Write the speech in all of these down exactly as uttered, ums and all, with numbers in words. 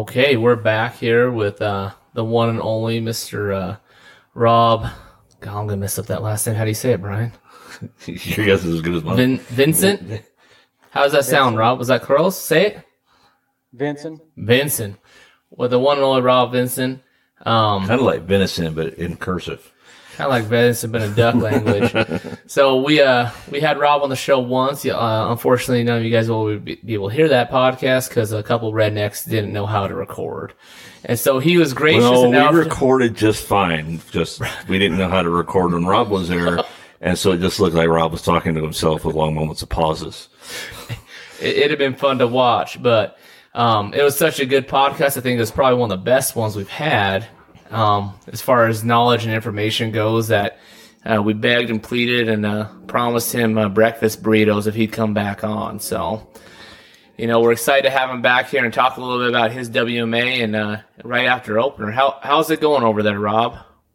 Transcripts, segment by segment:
Okay, we're back here with uh, the one and only Mister Uh, Rob. God, I'm gonna mess up that last name. How do you say it, Brian? Your guess is as good as mine. Vin- Vincent. How does that sound, Rob? Was that close? Say it. Vincent. Vincent. With the one and only Rob Vincent. Um, kind of like venison, but in cursive. Kind of like Vincent, but in duck language. So we uh we had Rob on the show once. Uh, unfortunately, none of you guys will be able to hear that podcast because a couple rednecks didn't know how to record. And so he was gracious well, enough. we recorded just fine. Just we didn't know how to record when Rob was there, and so it just looked like Rob was talking to himself with long moments of pauses. It, it'd have been fun to watch, but um, it was such a good podcast. I think it was probably one of the best ones we've had um, as far as knowledge and information goes. That uh, we begged and pleaded and uh, promised him uh, breakfast burritos if he'd come back on. So. You know, we're excited to have him back here and talk a little bit about his W M A and uh, right after opener. How how's it going over there, Rob?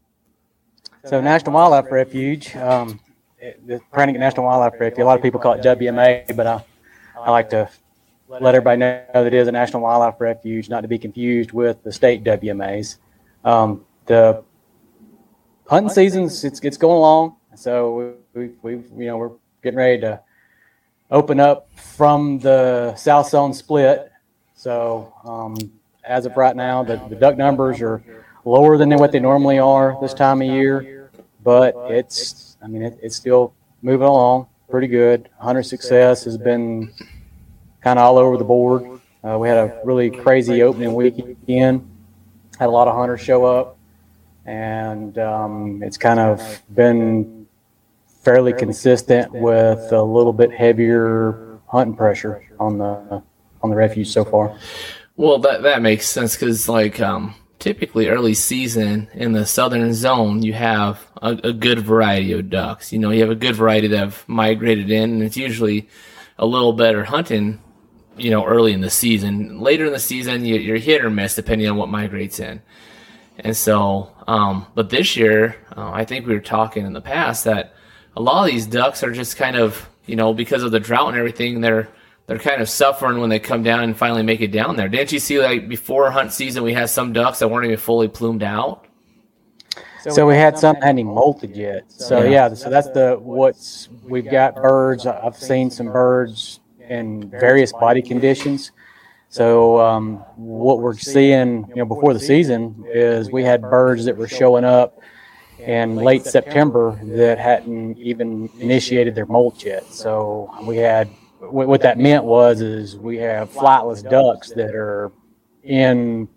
So National Wildlife Refuge, um, the Brannigan National Wildlife Refuge, a lot of people call it W M A, but I, I like to let everybody know that it is a National Wildlife Refuge, not to be confused with the state W M As. Um, the hunting season's it's it's going along, so we we you know we're getting ready to open up from the South Zone split. So um, as of right now, the, the duck numbers are lower than what they normally are this time of year, but it's, I mean, it, it's still moving along pretty good. Hunter success has been kind of all over the board. Uh, we had a really crazy opening weekend, had a lot of hunters show up, and um, it's kind of been fairly consistent with a little bit heavier hunting pressure on the on the refuge so far. Well, that that makes sense because, like, um, typically early season in the southern zone, you have a, a good variety of ducks. You know, you have a good variety that have migrated in, and it's usually a little better hunting, you know, early in the season. Later in the season, you, you're hit or miss depending on what migrates in. And so, um, but this year, uh, I think we were talking in the past that a lot of these ducks are just kind of, you know, because of the drought and everything, they're they're kind of suffering when they come down and finally make it down there. Didn't you see, like, before hunt season, we had some ducks that weren't even fully plumed out? So we had some that hadn't even molted yet. So yeah, so that's the what's we've got birds. I've seen some birds in various body conditions. So um, what we're seeing, you know, before the season is we had birds that were showing up in late September that hadn't even initiated their molt yet. So we had, what that meant was, is we have flightless ducks that are in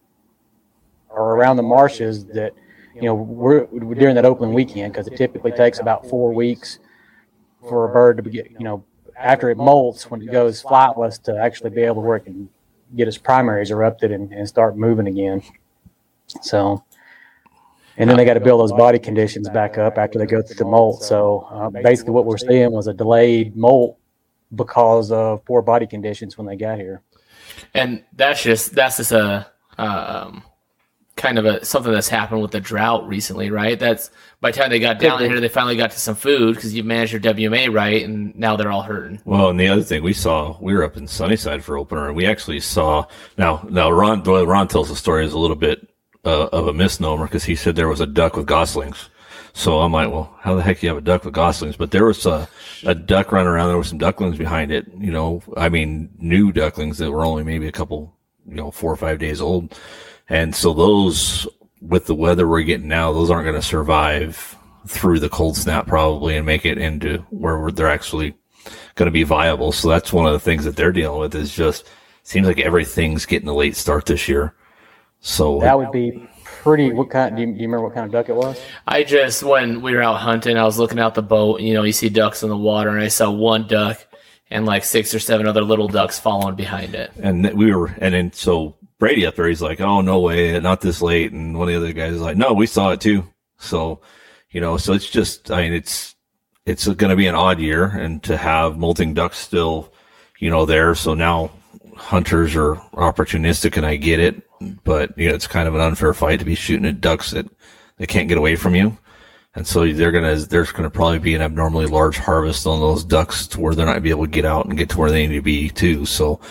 or around the marshes that, you know, we're, we're during that opening weekend, because it typically takes about four weeks for a bird to get, you know, after it molts, when it goes flightless, to actually be able to work and get its primaries erupted and, and start moving again. So, and then they got to build those body conditions back up after they go through the molt. So uh, basically what we're seeing was a delayed molt because of poor body conditions when they got here. And that's just, that's just a, um, kind of a something that's happened with the drought recently, right? That's by the time they got down here, they finally got to some food because you managed your W M A right, and now they're all hurting. Well, and the other thing we saw, we were up in Sunnyside for opener, and we actually saw, now, now Ron, Ron tells the story is a little bit uh, of a misnomer, because he said there was a duck with goslings. So I'm like, well, how the heck do you have a duck with goslings? But there was a, a duck running around. There were some ducklings behind it, you know, I mean, new ducklings that were only maybe a couple, you know, four or five days old. And so those, with the weather we're getting now, those aren't going to survive through the cold snap probably and make it into where they're actually going to be viable. So that's one of the things that they're dealing with, is just, seems like everything's getting a late start this year. So that would be pretty, what kind, do you, do you remember what kind of duck it was? I just, when we were out hunting, I was looking out the boat, you know, you see ducks in the water, and I saw one duck and like six or seven other little ducks following behind it. And we were, and then so Brady up there, he's like, oh, no way, not this late. And one of the other guys is like, no, we saw it too. So, you know, so it's just, I mean, it's, it's going to be an odd year, and to have molting ducks still, you know, there. So now hunters are opportunistic, and I get it, but, you know, it's kind of an unfair fight to be shooting at ducks that they can't get away from you. And so they're going to, there's going to probably be an abnormally large harvest on those ducks to where they're not going to be able to get out and get to where they need to be too. So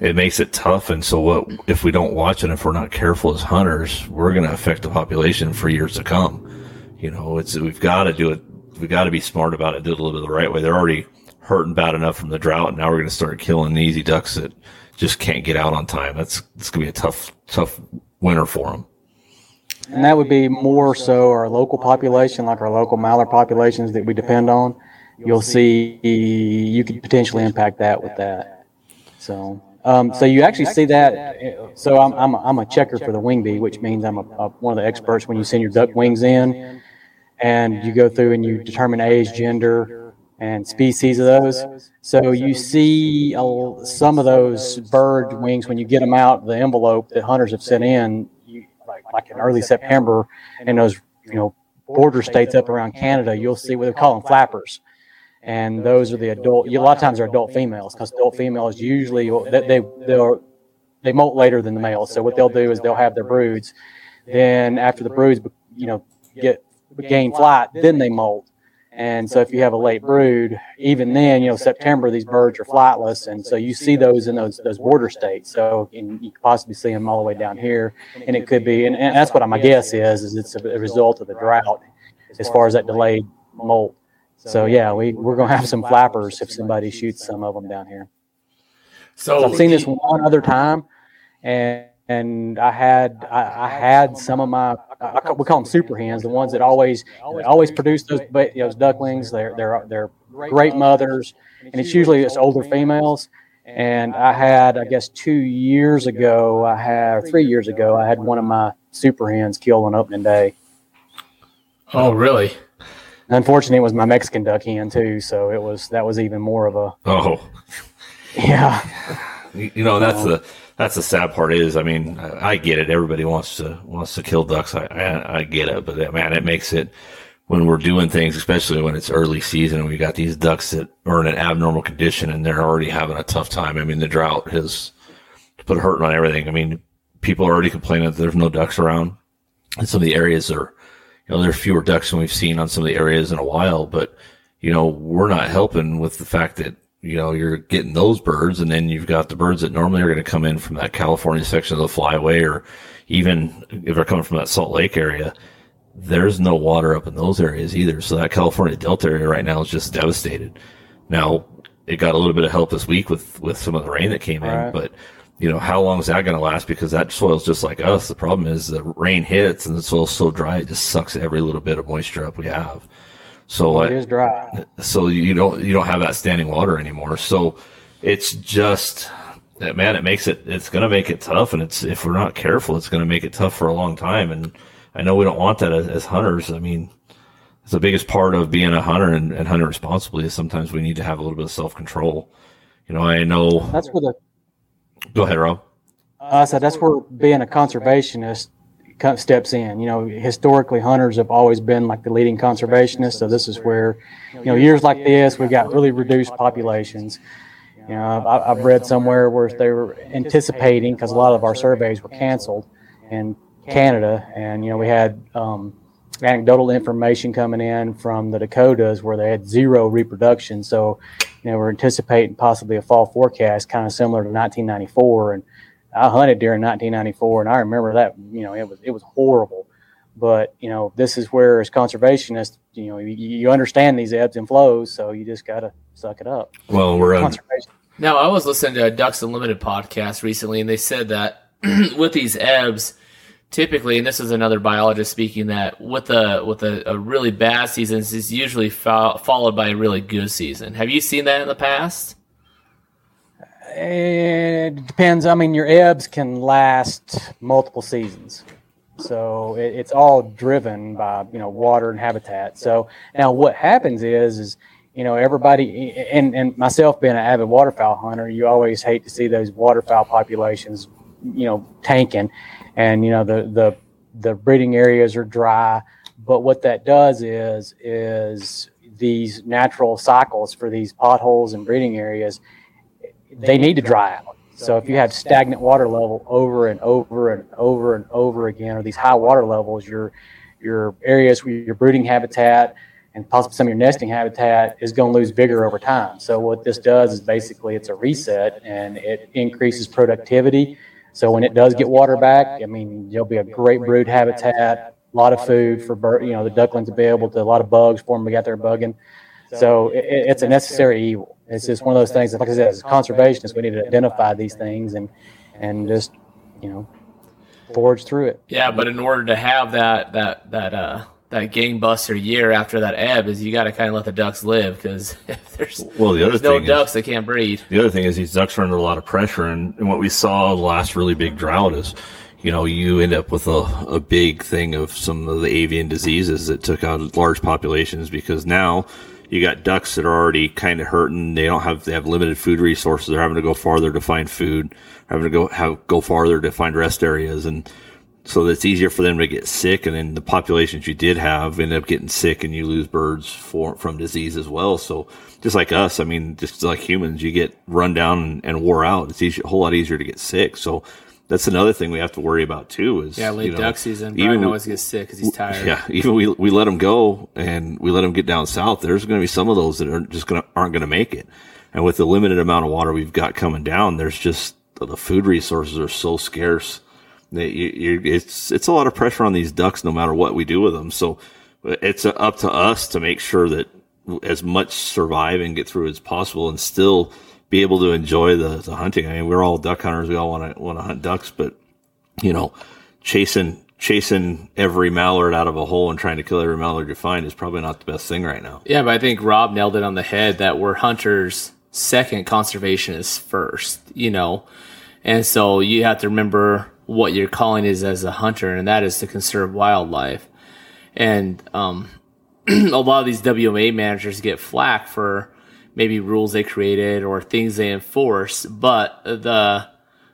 it makes it tough. And so what, if we don't watch it, if we're not careful as hunters, we're going to affect the population for years to come. You know, it's, we've got to do it. We've got to be smart about it, do it a little bit the right way. They're already hurting bad enough from the drought. And now we're going to start killing easy ducks that just can't get out on time. That's, it's going to be a tough, tough winter for them. And that would be more so our local population, like our local mallard populations that we depend on. You'll see you could potentially impact that with that. So, um, so you actually see that. So I'm I'm a, I'm a checker for the wing bee, which means I'm a, a, one of the experts when you send your duck wings in, and you go through and you determine age, gender, and species of those. So you see a, some of those bird wings when you get them out of the envelope that hunters have sent in, you, like, like in early September, in those you know border states up around Canada, you'll see what they call them flappers. And those are the adult. A lot of times they're adult females because adult females usually they they they'll, they molt later than the males. So what they'll do is they'll have their broods. Then after the broods, you know, get gain flight, then they molt. And so if you have a late brood, even then, you know, September these birds are flightless, and so you see those in those those border states. So and you could possibly see them all the way down here, and it could be, and, and that's what my guess is, is it's a result of the drought as far as that delayed molt. So yeah, we we're gonna have some flappers if somebody shoots some of them down here. So, so I've seen this one other time, and and I had I, I had some of my I, we call them super hens, the ones that always they always produce those those ducklings. They're they're they're great mothers, and it's usually it's older females. And I had I guess two years ago, I had three years ago, I had one of my super hens killed on opening day. Oh, really? Unfortunately, it was my Mexican duck hen too, so it was that was even more of a oh yeah. You know that's um, the that's the sad part is I mean I, I get it. Everybody wants to wants to kill ducks. I I, I get it, but man, it makes it when we're doing things, especially when it's early season and we got these ducks that are in an abnormal condition and they're already having a tough time. I mean, the drought has put a hurting on everything. I mean, people are already complaining that there's no ducks around, and some of the areas are. You know, there are fewer ducks than we've seen on some of the areas in a while, but, you know, we're not helping with the fact that, you know, you're getting those birds, and then you've got the birds that normally are going to come in from that California section of the flyway, or even if they're coming from that Salt Lake area, there's no water up in those areas either. So that California Delta area right now is just devastated. Now, it got a little bit of help this week with, with some of the rain that came in, right. But you know, how long is that going to last? Because that soil's just like us. The problem is the rain hits and the soil's so dry, it just sucks every little bit of moisture up we have. So it is dry. So you don't, you don't have that standing water anymore. So it's just, man, it makes it, it's going to make it tough. And it's, if we're not careful, it's going to make it tough for a long time. And I know we don't want that as, as hunters. I mean, it's the biggest part of being a hunter and, and hunting responsibly is sometimes we need to have a little bit of self-control. You know, I know. That's where the, Go ahead, Rob. I said that's where being a conservationist steps in. You know, historically, hunters have always been like the leading conservationists. So this is where, you know, years like this, we got really reduced populations. You know, I've, I've read somewhere where they were anticipating, because a lot of our surveys were canceled in Canada, and you know, we had um, anecdotal information coming in from the Dakotas where they had zero reproduction. So, you know, we're anticipating possibly a fall forecast kind of similar to nineteen ninety-four. And I hunted during nineteen ninety-four, and I remember that, you know, it was it was horrible. But, you know, this is where as conservationists, you know, you, you understand these ebbs and flows, so you just got to suck it up. Well, we're um, now, I was listening to a Ducks Unlimited podcast recently, and they said that with these ebbs, typically, and this is another biologist speaking, that with a with a, a really bad season is usually fo- followed by a really good season. Have you seen that in the past? It depends. I mean, your ebbs can last multiple seasons, so it, it's all driven by, you know, water and habitat. So now what happens is is you know, everybody, and and myself being an avid waterfowl hunter, you always hate to see those waterfowl populations, you know, tanking. And, you know, the, the, the breeding areas are dry, but what that does is, is these natural cycles for these potholes and breeding areas, they need to dry out. So if you have stagnant water level over and over and over and over again, or these high water levels, your, your areas where your breeding habitat and possibly some of your nesting habitat is going to lose vigor over time. So what this does is basically it's a reset, and it increases productivity. So when it does get water back, I mean, there'll be a great brood habitat, a lot of food for bird, you know, the ducklings to be able to, a lot of bugs for them to get there bugging. So it, it's a necessary evil. It's just one of those things that, like I said, as conservationists, we need to identify these things and, and just, you know, forge through it. Yeah, but in order to have that that that uh that gangbuster year after that ebb, is you got to kind of let the ducks live, because if there's, well, the other there's no thing ducks, is, they can't breed. The other thing is these ducks are under a lot of pressure, and, and what we saw the last really big drought is, you know, you end up with a, a big thing of some of the avian diseases that took out large populations, because now you got ducks that are already kind of hurting. They don't have, they have limited food resources. They're having to go farther to find food, having to go, have, go farther to find rest areas. And so it's easier for them to get sick. And then the populations you did have end up getting sick, and you lose birds for, from disease as well. So just like us, I mean, just like humans, you get run down and, and wore out. It's easy, a whole lot easier to get sick. So that's another thing we have to worry about too. Is yeah, late you know, duck season. Brian even always gets sick because he's tired. Yeah, even we we let them go and we let them get down south. There's going to be some of those that are just going to aren't going to make it. And with the limited amount of water we've got coming down, there's just the food resources are so scarce that you, you, it's it's a lot of pressure on these ducks, no matter what we do with them. So it's up to us to make sure that as much survive and get through as possible, and still be able to enjoy the, the hunting. I mean, we're all duck hunters. We all want to want to hunt ducks, but you know, chasing chasing every mallard out of a hole and trying to kill every mallard you find is probably not the best thing right now. Yeah, but I think Rob nailed it on the head that we're hunters second, conservation is first. You know, and so you have to remember what your calling is as a hunter, and that is to conserve wildlife. And um, a lot of these W M A managers get flack for maybe rules they created or things they enforce, but the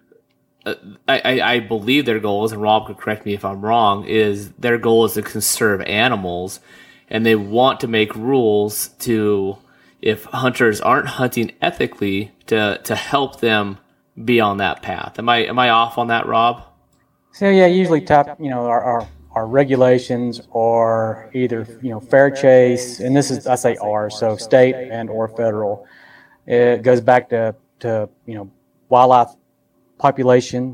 uh, I, I believe their goal is, and Rob could correct me if I'm wrong, is their goal is to conserve animals, and they want to make rules to, if hunters aren't hunting ethically, to to help them be on that path. Am I am I off on that, Rob? So yeah, usually top, you know, our, our our regulations are either, you know, fair chase, and this is, I say ours, so state and or federal. It goes back to, to, you know, wildlife population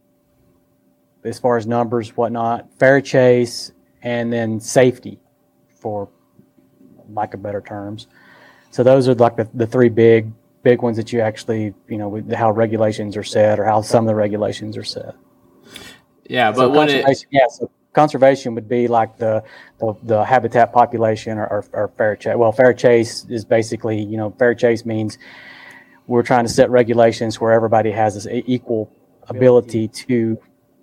as far as numbers, whatnot, fair chase, and then safety, for lack of better terms. So those are like the, the three big, big ones that you actually, you know, with how regulations are set, or how some of the regulations are set. Yeah, but so when it, yeah, so conservation would be like the the, the habitat population, or, or, or fair chase. Well, fair chase is basically, you know, fair chase means we're trying to set regulations where everybody has this equal ability to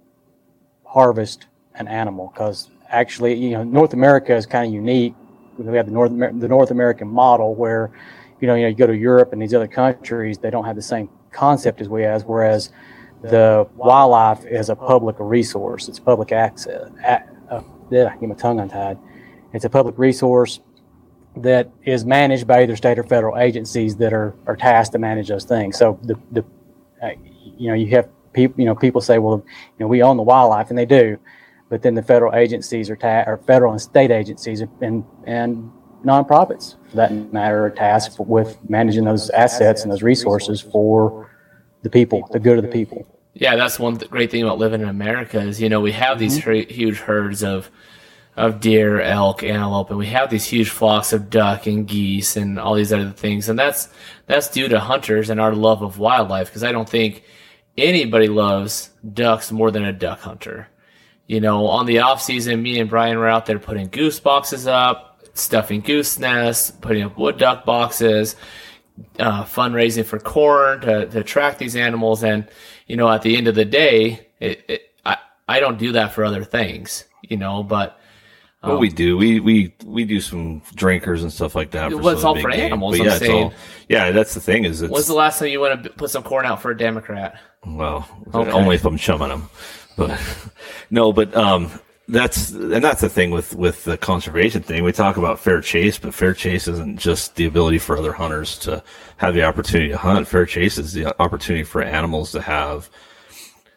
harvest an animal. Because actually, you know, North America is kind of unique. We have the North the North American model where, you know, you know, you go to Europe and these other countries, they don't have the same concept as we have. Whereas the wildlife is a public resource. It's public access. Uh, yeah, get my tongue untied. It's a public resource that is managed by either state or federal agencies that are, are tasked to manage those things. So the the uh, you know, you have people, you know, people say, well, you know, we own the wildlife, and they do, but then the federal agencies are ta- or federal and state agencies and and nonprofits, for that matter, are tasked with managing those assets and those resources for the people, the good of the people. Yeah, that's one th- great thing about living in America is, you know, we have these mm-hmm. huge herds of of deer, elk, antelope, and we have these huge flocks of duck and geese and all these other things. And that's that's due to hunters and our love of wildlife, because I don't think anybody loves ducks more than a duck hunter. You know, on the off season, me and Brian were out there putting goose boxes up, stuffing goose nests, putting up wood duck boxes, uh, fundraising for corn to, to attract these animals. And, you know, at the end of the day, it, it, I, I don't do that for other things, you know, but Um, well, we do. We, we we do some drinkers and stuff like that. For well, it's all for game. animals. But I'm yeah, saying. All, yeah, that's the thing. Is it's, when's the last time you went to put some corn out for a Democrat? Well, okay. Only if I'm chumming them. But no, but um, that's and that's the thing with with the conservation thing. We talk about fair chase, but fair chase isn't just the ability for other hunters to have the opportunity to hunt. Fair chase is the opportunity for animals to have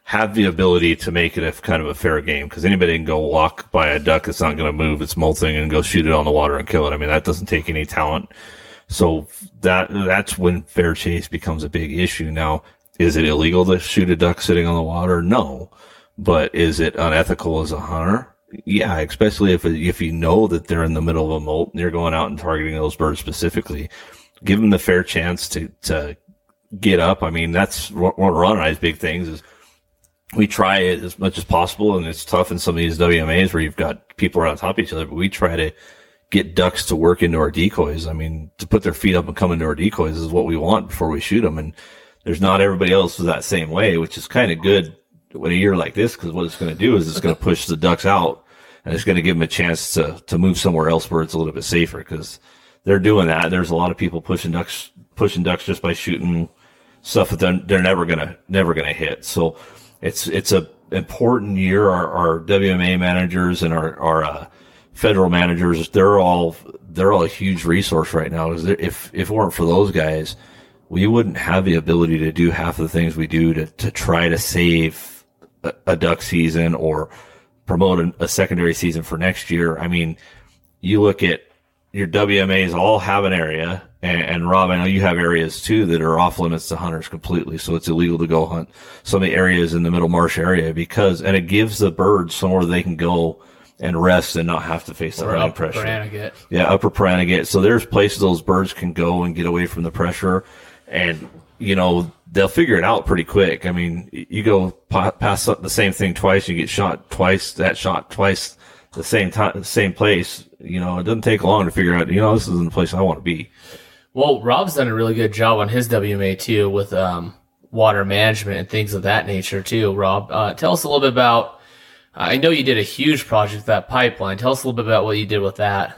have the ability to make it a kind of a fair game, because anybody can go walk by a duck that's not going to move, it's molting, and go shoot it on the water and kill it. I mean, that doesn't take any talent. So that that's when fair chase becomes a big issue. Now, is it illegal to shoot a duck sitting on the water? No. But is it unethical as a hunter? Yeah, especially if if you know that they're in the middle of a molt and you're going out and targeting those birds specifically. Give them the fair chance to, to get up. I mean, that's one of Ron and I's big things is we try it as much as possible, and it's tough in some of these W M As where you've got people right on top of each other, but we try to get ducks to work into our decoys. I mean, to put their feet up and come into our decoys is what we want before we shoot them. And there's not everybody else who's that same way, which is kind of good in a year like this, because what it's going to do is it's going to push the ducks out, and it's going to give them a chance to, to move somewhere else where it's a little bit safer, because they're doing that. There's a lot of people pushing ducks, pushing ducks just by shooting stuff that they're, they're never going to, never going to hit. So it's, it's a important year. Our, our W M A managers and our, our, uh, federal managers, they're all, they're all a huge resource right now. Is if, if it weren't for those guys, we wouldn't have the ability to do half of the things we do to, to try to save a, a duck season or promote a, a secondary season for next year. I mean, you look at your W M As all have an area, and, and Rob, I know you have areas too that are off limits to hunters completely. So it's illegal to go hunt some of the areas in the middle marsh area because, and it gives the birds somewhere they can go and rest and not have to face the hunting pressure. Paranagate. Yeah, upper Paranagate. So there's places those birds can go and get away from the pressure, and you know they'll figure it out pretty quick. I mean, you go past the same thing twice, you get shot twice. That shot twice, the same time, the same place. You know, it doesn't take long to figure out. You know, this isn't the place I want to be. Well, Rob's done a really good job on his W M A too, with um, water management and things of that nature too. Rob, uh, tell us a little bit about. I know you did a huge project, that pipeline. Tell us a little bit about what you did with that.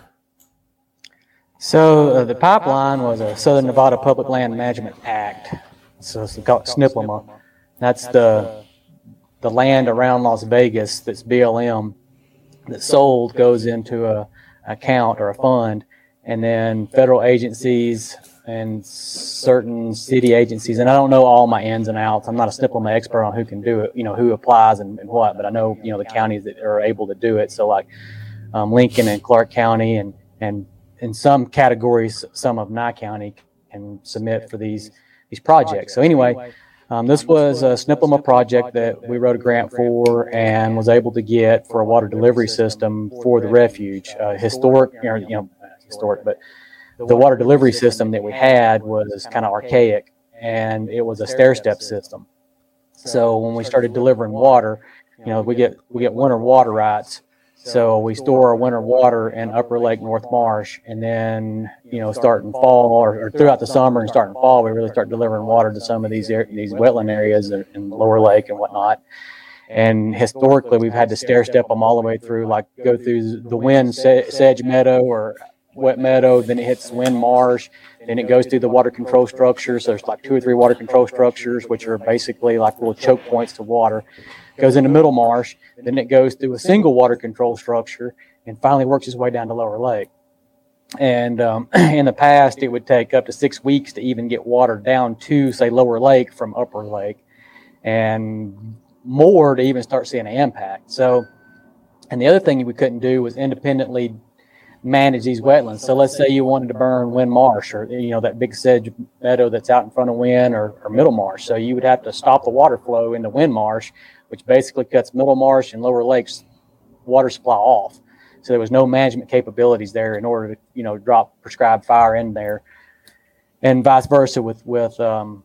So uh, the pipeline was a Southern Nevada Public Land Management Act. So it's called S N P L M A. That's the the land around Las Vegas that's B L M that's sold goes into a account or a fund, and then federal agencies and certain city agencies, and I don't know all my ins and outs. I'm not a S N P L M A expert on who can do it, you know, who applies and, and what, but I know, you know, the counties that are able to do it. So like um, Lincoln and Clark County, and, and in some categories, some of Nye County can submit for these, these projects. So anyway, um, this was a S N P L M A project that we wrote a grant for and was able to get for a water delivery system for the refuge. Uh, historic, you know, you know, historic, but the water delivery system that we had was kind of archaic, and it was a stair-step system. So when we started delivering water, you know, we get we get winter water rights. So we store our winter water in Upper Lake North Marsh, and then, you know, starting fall or, or throughout the summer and starting fall, we really start delivering water to some of these these wetland areas in Lower Lake and whatnot. And historically, we've had to stair step them all the way through, like go through the wind sedge meadow or wet meadow, then it hits wind marsh, then it goes through the water control structures. So there's like two or three water control structures, which are basically like little choke points to water. Goes into middle marsh, then it goes through a single water control structure, and finally works its way down to Lower Lake. And um, in the past, it would take up to six weeks to even get water down to, say, Lower Lake from Upper Lake, and more to even start seeing an impact. So, and the other thing we couldn't do was independently manage these wetlands. So let's say you wanted to burn Wind Marsh, or, you know, that big sedge meadow that's out in front of Wind, or, or Middle Marsh. So you would have to stop the water flow into Wind Marsh, which basically cuts Middle Marsh and Lower Lake's water supply off. So there was no management capabilities there in order to, you know, drop prescribed fire in there, and vice versa with, with um,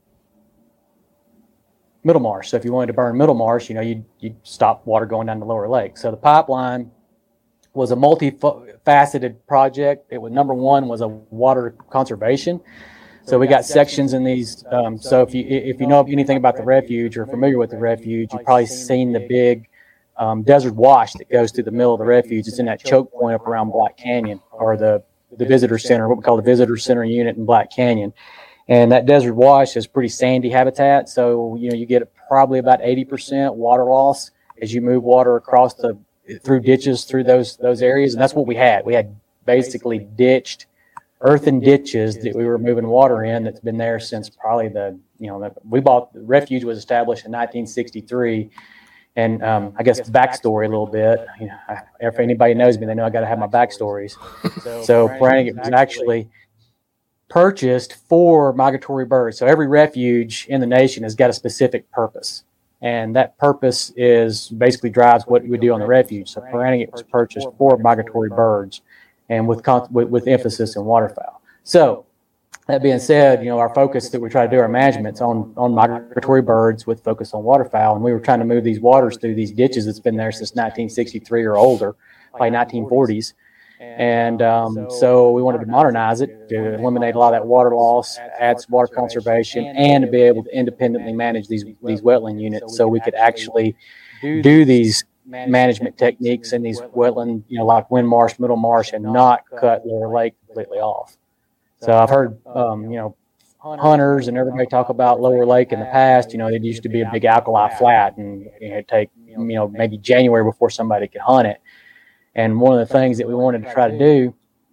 Middle Marsh. So if you wanted to burn Middle Marsh, you know, you'd, you'd stop water going down to Lower Lake. So the pipeline was a multifaceted project. It was, number one was a water conservation. So we got sections in these. Um, so if you if you know anything about the refuge or are familiar with the refuge, you've probably seen the big um, desert wash that goes through the middle of the refuge. It's in that choke point up around Black Canyon, or the the visitor center, what we call the visitor center unit in Black Canyon. And that desert wash is pretty sandy habitat. So, you know, you get probably about eighty percent water loss as you move water across the through ditches through those those areas. And that's what we had. We had basically ditched earthen ditches that we were moving water in that's been there since probably the, you know, the, we bought, the refuge was established in nineteen sixty-three. And um, I guess the backstory a little bit, you know, I, if anybody knows me, they know I got to have my backstories. So Brannigan was actually purchased for migratory birds. So every refuge in the nation has got a specific purpose. And that purpose is basically drives what we do on the refuge. So Brannigan was purchased for migratory birds and with, with, with emphasis in waterfowl. So that being said, you know, our focus that we try to do our management's on, on migratory birds with focus on waterfowl. And we were trying to move these waters through these ditches that's been there since nineteen sixty-three or older, by nineteen forties. And um, so we wanted to modernize it to eliminate a lot of that water loss, add some water conservation, and to be able to independently manage these, these wetland units so we could actually do these management techniques in these wetland, you know, like Wind Marsh, Middle Marsh, and not cut Lower Lake completely off. So I've heard, um, you know, hunters and everybody talk about Lower Lake in the past. You know, it used to be a big alkali flat, and you know, it'd take, you know, maybe January before somebody could hunt it. And one of the things that we wanted to try to do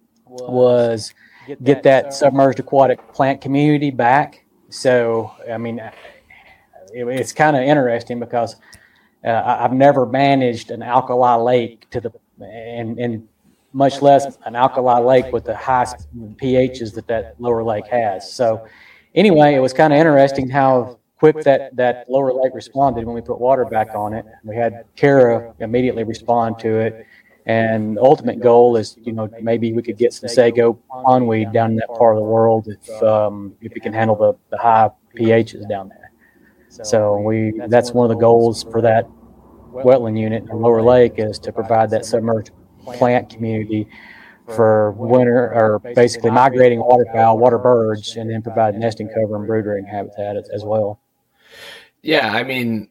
was get that submerged aquatic plant community back. So, I mean, it, it's kind of interesting because uh, I've never managed an alkali lake to the, and, and much less an alkali lake with the high pHs that that Lower Lake has. So anyway, it was kind of interesting how quick that, that Lower Lake responded when we put water back on it. We had Kara immediately respond to it. And the ultimate goal is, you know, maybe we could get some sago pondweed down in that part of the world if um, if we can handle the, the high pHs down there. So we that's one of the goals for that wetland unit in Lower Lake is to provide that submerged plant community for winter or basically migrating waterfowl, water birds, and then provide nesting cover and brood rearing habitat as, as well. Yeah, I mean,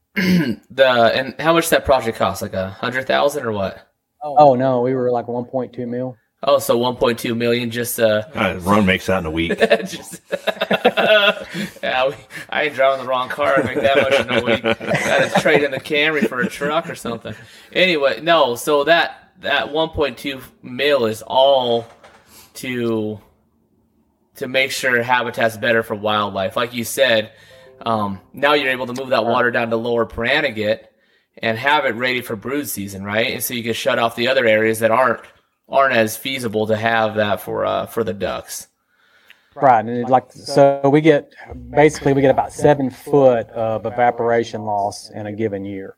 the and how much that project cost? Like a hundred thousand or what? Oh no, we were like one point two mil. Oh, so one point two million just uh, uh Ron makes that in a week. just, yeah, we, I ain't driving the wrong car. I make that much in a week. Got to trade in the Camry for a truck or something. Anyway, no. So that that one point two mil is all to to make sure habitat's better for wildlife. Like you said, um, now you're able to move that water down to Lower Paranagit and have it ready for brood season, right? And so you can shut off the other areas that aren't aren't as feasible to have that for uh, for the ducks. Right, and it, like so, we get basically we get about seven foot of evaporation loss in a given year.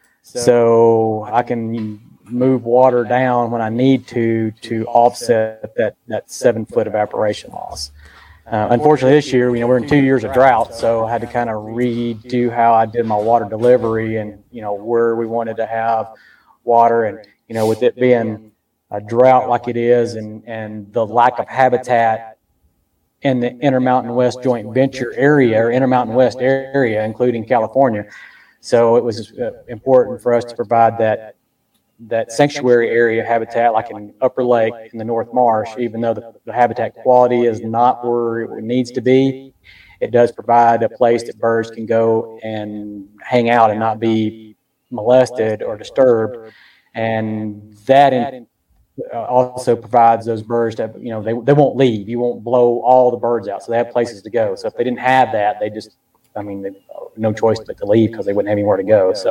So I can move water down when I need to to offset that that seven foot evaporation loss. Uh, unfortunately, this year, you know, we're in two years of drought, so I had to kind of redo how I did my water delivery and, you know, where we wanted to have water. And, you know, with it being a drought like it is and, and the lack of habitat in the Intermountain West Joint Venture area or Intermountain West area, including California. So it was uh, important for us to provide that that sanctuary area habitat like in Upper Lake in the North Marsh, even though the, the habitat quality is not where it needs to be, it does provide a place that birds can go and hang out and not be molested or disturbed. And that in, uh, also provides those birds that, you know, they, they won't leave. You won't blow all the birds out. So they have places to go. So if they didn't have that, they just, I mean, they, no choice but to leave because they wouldn't have anywhere to go. So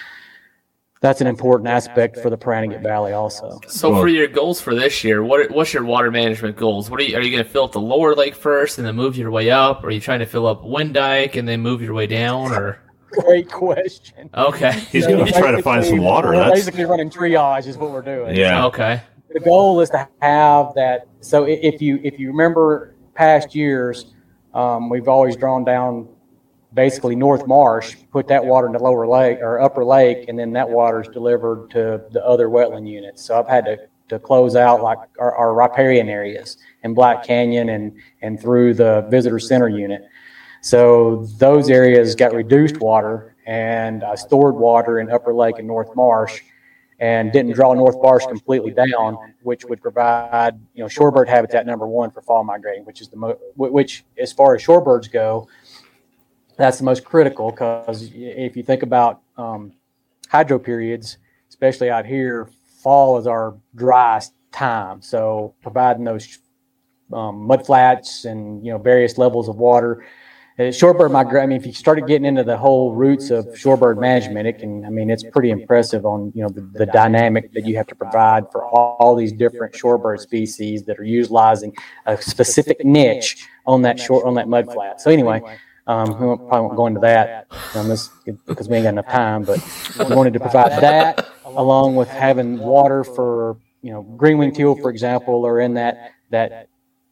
that's an important aspect for the Paranagit Valley also. So for your goals for this year, what what's your water management goals? What are you, are you going to fill up the Lower Lake first and then move your way up? Or are you trying to fill up Wind Dyke and then move your way down? Or Great question. Okay. He's going to try to find some water. We're That's basically running triage is what we're doing. yeah. Okay. The goal is to have that. So i- if you if you remember past years, um, we've always drawn down basically North Marsh, put that water into Lower Lake or Upper Lake, and then that water is delivered to the other wetland units. So I've had to, to close out like our, our riparian areas in Black Canyon and, and through the visitor center unit. So those areas got reduced water, and I stored water in Upper Lake and North Marsh and didn't draw North Marsh completely down, which would provide, you know, shorebird habitat number one for fall migrating, which is the mo- which as far as shorebirds go, that's the most critical, because if you think about um, hydro periods, especially out here, fall is our driest time. So providing those um, mud flats and, you know, various levels of water. Uh, shorebird migration, I mean, if you started getting into the whole roots of shorebird management, it can, I mean, it's pretty impressive on, you know, the, the dynamic that you have to provide for all, all these different shorebird species that are utilizing a specific niche on that shore, on that mud flat. So anyway, um, we won't, probably won't go into that um, this, because we ain't got enough time, but we wanted to provide that along with having water for, you know, green-winged teal, for example, are in that, that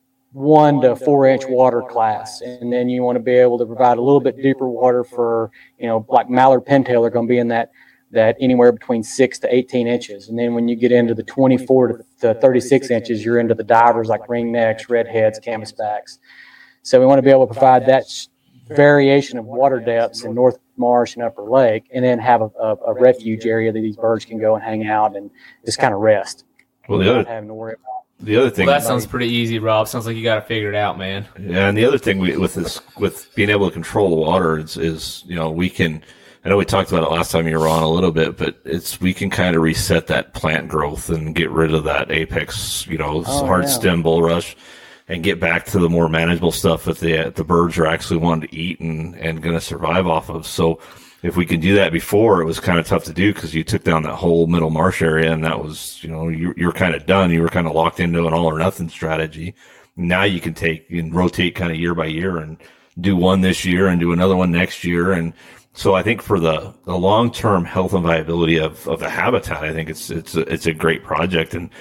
one to four inch water class. And then you want to be able to provide a little bit deeper water for, you know, like mallard pintail are going to be in that, that anywhere between six to eighteen inches. And then when you get into the twenty-four to thirty-six inches, you're into the divers like ringnecks, redheads, canvasbacks. So we want to be able to provide that variation of water depths in North Marsh and Upper Lake, and then have a, a, a refuge area that these birds can go and hang out and just kind of rest. Well, the other, having to worry about. The other thing, well, that sounds pretty easy, Rob. Sounds like you got to figure it out, man. Yeah, and the other thing we, with this, with being able to control the water is, is, you know, we can. I know we talked about it last time you were on a little bit, but it's we can kind of reset that plant growth and get rid of that apex, you know, Oh, hard yeah. stem bulrush, and get back to the more manageable stuff that the the birds are actually wanting to eat and and going to survive off of. So if we could do that before, it was kind of tough to do because you took down that whole middle marsh area, and that was, you know, you you're kind of done. You were kind of locked into an all or nothing strategy. Now you can take and rotate kind of year by year and do one this year and do another one next year. And so I think for the, the long term health and viability of, of the habitat, I think it's it's a, it's a great project. And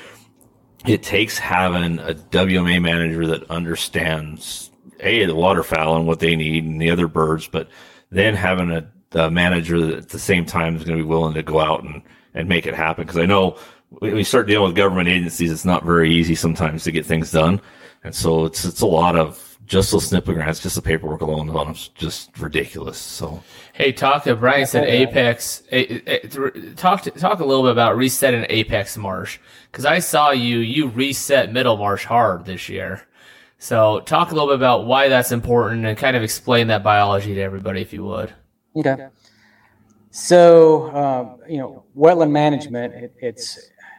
it takes having a W M A manager that understands a the waterfowl and what they need and the other birds, but then having a the manager that at the same time is going to be willing to go out and, and make it happen. Because I know when we start dealing with government agencies, it's not very easy sometimes to get things done. And so it's it's a lot of just those snipping grants, just the paperwork alone on them is just ridiculous. So Hey, talk to Brian said Apex. A, a, talk to, talk a little bit about resetting Apex Marsh, because I saw you you reset Middle Marsh hard this year. So talk a little bit about why that's important and kind of explain that biology to everybody, if you would. Okay. So, uh, you know, wetland management, it, it's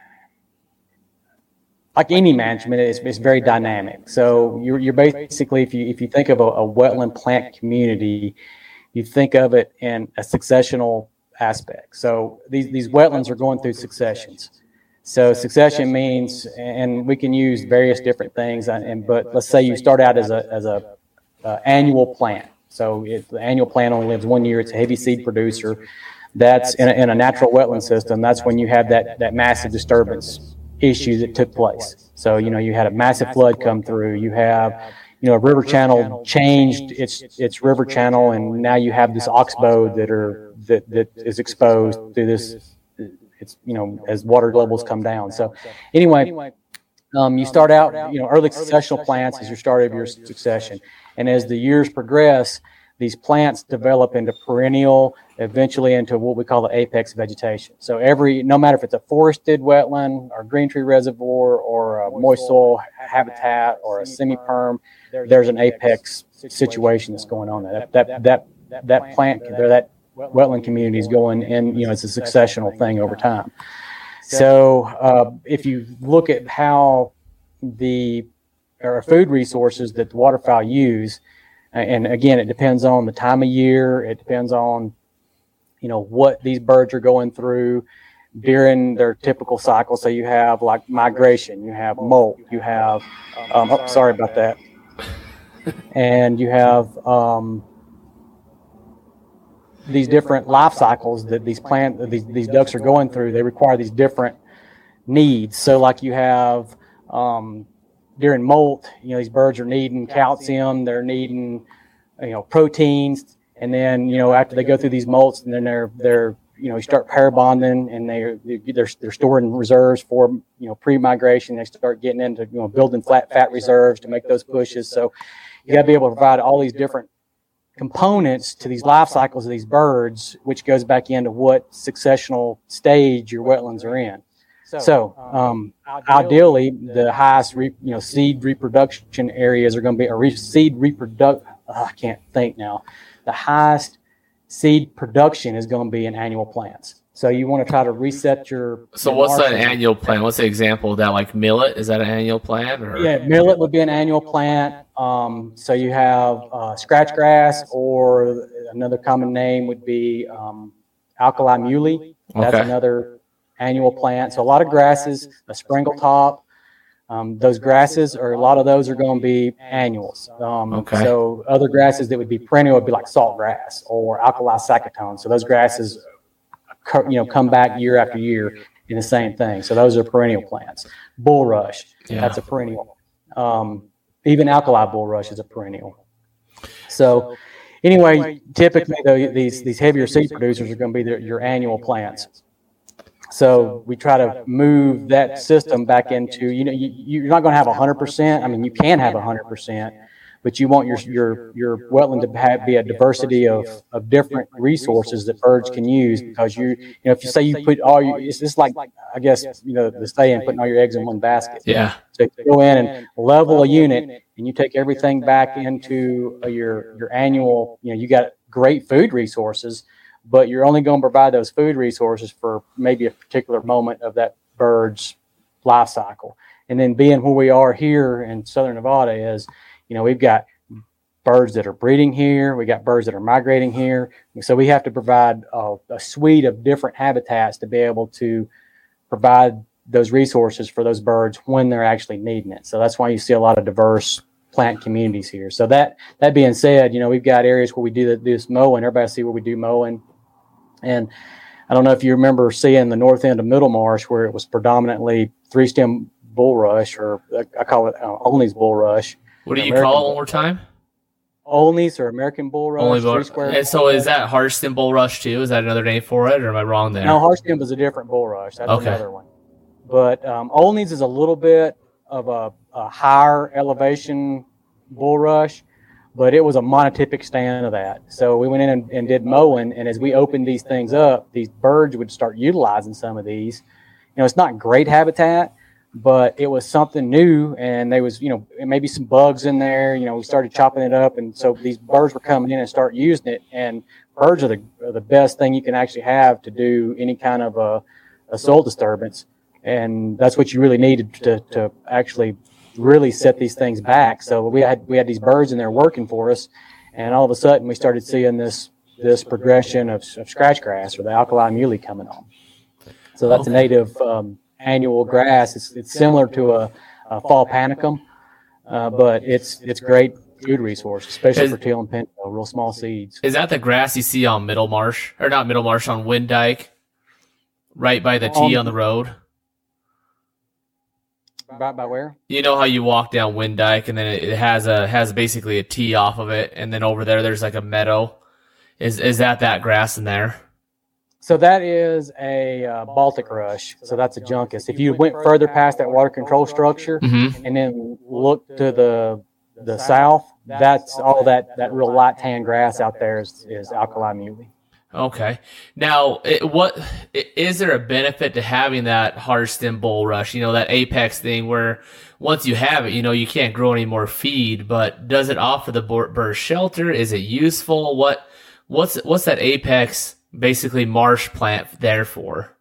like any management, it's, it's very dynamic. So you're, you're basically, if you, if you think of a, a wetland plant community, you think of it in a successional aspect. So these, these wetlands are going through successions. So succession means, and we can use various different things, and, but let's say you start out as a, as a uh, annual plant. So if the annual plant only lives one year, it's a heavy seed producer. That's in a, in a natural wetland system. That's when you have that, that massive disturbance issue that took place. So, you know, you had a massive flood come through. You have, you know, a river channel changed its its river channel, and now you have this oxbow that are that that is exposed to this. It's, you know, as water levels come down. So, anyway, um, you start out, you know, early successional plants is your start of your succession. And as the years progress, these plants develop into perennial, eventually into what we call the apex vegetation. So every, no matter if it's a forested wetland or green tree reservoir or a moist soil habitat or a semi-perm, there's an apex situation that's going on there. That, that, that, that plant, or that wetland community is going in, you know, it's a successional thing over time. So uh, if you look at how the or food resources that the waterfowl use, and again, it depends on the time of year. It depends on, you know, what these birds are going through during their typical cycle. So you have like migration, you have molt, you have, um, oh, sorry about that, and you have um, these different life cycles that these plant these these ducks are going through. They require these different needs. So like you have um, during molt, you know, these birds are needing calcium, they're needing, you know, proteins, and then, you know, after they go through these molts, and then they're they're you know, you start pair bonding, and they're they're they're storing reserves for, you know, pre-migration. They start getting into, you know, building flat fat reserves to make those pushes. So you got to be able to provide all these different components to these life cycles of these birds, which goes back into what successional stage your wetlands are in. So, um, ideally, the highest, re, you know, seed reproduction areas are going to be, or re, seed reproduct. Oh, I can't think now. The highest seed production is going to be in annual plants. So you want to try to reset your. So your what's marsh an annual plant? What's the example of that? Like millet? Is that an annual plant? Or? Yeah, millet would be an annual plant. Um, so you have uh, scratch grass, or another common name would be um, alkali muley. That's Okay. another annual plant. So a lot of grasses, a sprinkle top. Um, those grasses, or a lot of those are going to be annuals. Um, Okay. So other grasses that would be perennial would be like salt grass or alkali saccatone. So those grasses, co- you know, come back year after year in the same thing. So those are perennial plants. Bulrush, Yeah. that's a perennial. Um, even alkali bulrush is a perennial. So anyway, typically though, these these heavier seed producers are going to be the, your annual plants. So we try to move that system back into, you know, you, you're not going to have one hundred percent. I mean, you can have one hundred percent, but you want your your your wetland to have, be a diversity of, of different resources that birds can use, because you, you know, if you say you put all your, it's just like, I guess, you know, the saying, putting all your eggs in one basket. Yeah. So you go in and level a unit, and you take everything back into uh, your your annual, you know, you got great food resources, but you're only going to provide those food resources for maybe a particular moment of that bird's life cycle. And then being where we are here in Southern Nevada is, you know, we've got birds that are breeding here. We got birds that are migrating here. So we have to provide a, a suite of different habitats to be able to provide those resources for those birds when they're actually needing it. So that's why you see a lot of diverse plant communities here. So that, that being said, you know, we've got areas where we do the, this mowing. Everybody see where we do mowing. And I don't know if you remember seeing the north end of Middlemarsh, where it was predominantly three stem bulrush, or I call it uh, Olney's bulrush. What do you American call it one more time? Olney's or American bulrush. Only three bull. square And so is that Harston bulrush too? Is that another name for it, or am I wrong there? No, Harston is a different bulrush. That's Okay. another one. But um, Olney's is a little bit of a, a higher elevation bulrush, but it was a monotypic stand of that. So we went in and, and did mowing, and as we opened these things up, these birds would start utilizing some of these. You know, it's not great habitat, but it was something new, and there was, you know, maybe some bugs in there. You know, we started chopping it up, and so these birds were coming in and start using it. And birds are the are the best thing you can actually have to do any kind of a, a soil disturbance, and that's what you really needed to to actually really set these things back. So we had we had these birds in there working for us, and all of a sudden we started seeing this this progression of, of scratch grass, or the alkali muley, coming on. So that's a native um, annual grass. It's it's similar to a, a fall panicum, uh, but it's it's great food resource, especially Is- for teal and pinto, real small seeds. Is that the grass you see on Middlemarsh, or not Middlemarsh, on Wind Dyke, right by the T Um, on the road? Right by where? You know how you walk down Wind Dyke, and then it it has a has basically a T off of it, and then over there there's like a meadow. Is is that that grass in there? So that is a uh, Baltic rush. So that's a juncus. If you went further past that water control structure Mm-hmm. and then look to the the south, that's all that, that real light tan grass out there is, is alkali muley. Okay. Now, it, what i- is there a benefit to having that hard stem bulrush? You know, that apex thing where once you have it, you know, you can't grow any more feed. But does it offer the bir- bird shelter? Is it useful? What what's what's that apex basically marsh plant there for?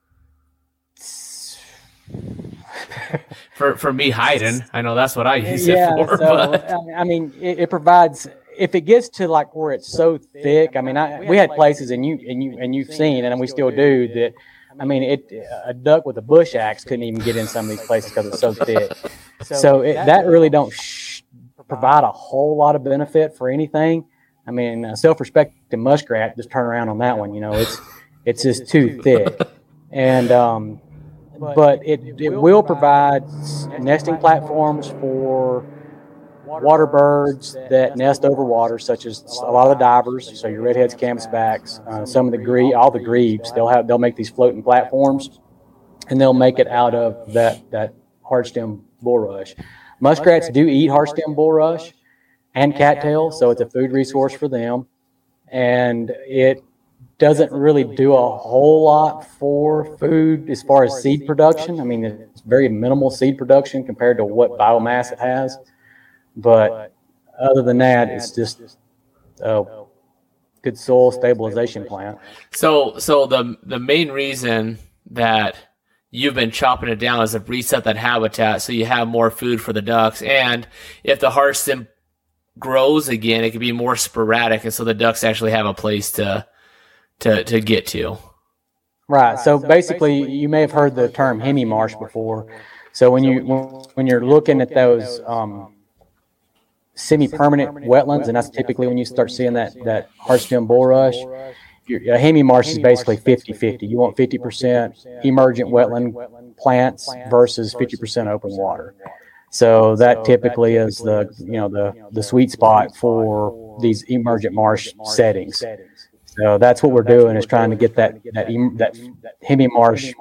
For for me hiding, I know that's what I use Yeah, it for. so but I mean, it, it provides. If it gets to like where it's so thick, I mean, I, we had places, and you and you and you've seen, and we still do that. I mean, it a duck with a bush axe couldn't even get in some of these places because it's so thick. So it, that really don't sh- provide a whole lot of benefit for anything. I mean, a self-respecting muskrat, just turn around on that one. You know, it's it's just too thick, and um, but it it will provide nesting platforms for water birds that nest over water, such as a lot of the divers. So your redheads, canvasbacks, uh, some of the gre- all the grebes. They'll have they'll make these floating platforms, and they'll make it out of that that hardstem bulrush. Muskrats do eat hardstem bulrush and cattail, so it's a food resource for them, and it doesn't really do a whole lot for food as far as seed production. I mean, it's very minimal seed production compared to what biomass it has. But other than that, it's just uh, good soil stabilization plant. So, so the the main reason that you've been chopping it down is to reset that habitat so you have more food for the ducks. And if the harsh stem grows again, it can be more sporadic, and so the ducks actually have a place to to to get to. Right. So basically, you may have heard the term hemi-marsh before. So when you when you're looking at those um, semi-permanent wetlands, and that's typically when you start seeing that that harsh stem bulrush, your, a hemi-marsh is basically fifty-fifty. You want fifty percent emergent wetland plants versus fifty percent open water. So that typically is the you know the the sweet spot for these emergent marsh settings. So that's what we're doing, is trying to get that that that hemi-marsh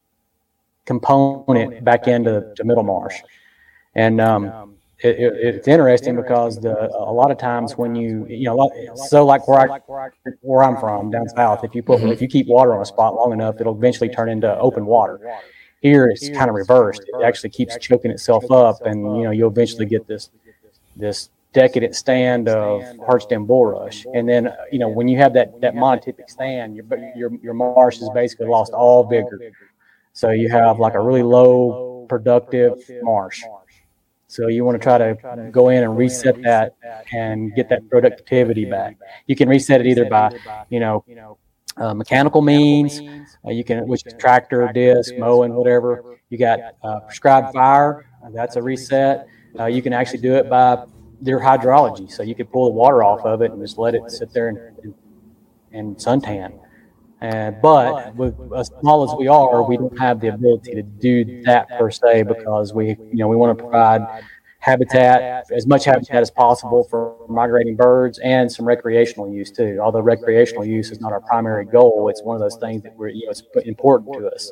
component back into to middle marsh. And um, it, it, it's interesting because the a lot of times when you you know so like where I where I'm from down south, if you put if you keep water on a spot long enough, it'll eventually turn into open water. Here it's kind of reversed. It actually keeps choking itself up, and you know you'll eventually get this this decadent stand of harsh stem bulrush. And then you know when you have that that monotypic stand, your your your marsh has basically lost all vigor. So you have like a really low productive marsh. So you want to try to go in and reset that and get that productivity back. You can reset it either by you know Uh, mechanical means, uh, you can, which is tractor, disc, mowing, whatever. You got uh, prescribed fire, uh, that's a reset. Uh, you can actually do it by their hydrology, so you can pull the water off of it and just let it sit there and, and, and suntan. Uh, but with as small as we are, we don't have the ability to do that per se, because we, you know, we want to provide habitat, as much habitat as possible for migrating birds, and some recreational use too. Although recreational use is not our primary goal, it's one of those things that we're, you know, it's important to us.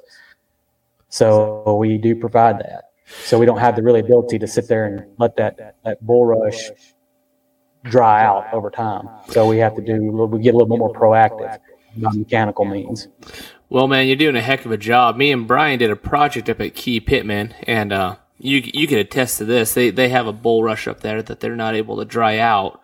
So we do provide that. So we don't have the really ability to sit there and let that, that bulrush dry out over time. So we have to do, we get a little bit more proactive on mechanical means. Well, man, you're doing a heck of a job. Me and Brian did a project up at Key Pittman, and uh, You you can attest to this. They they have a bulrush up there that they're not able to dry out,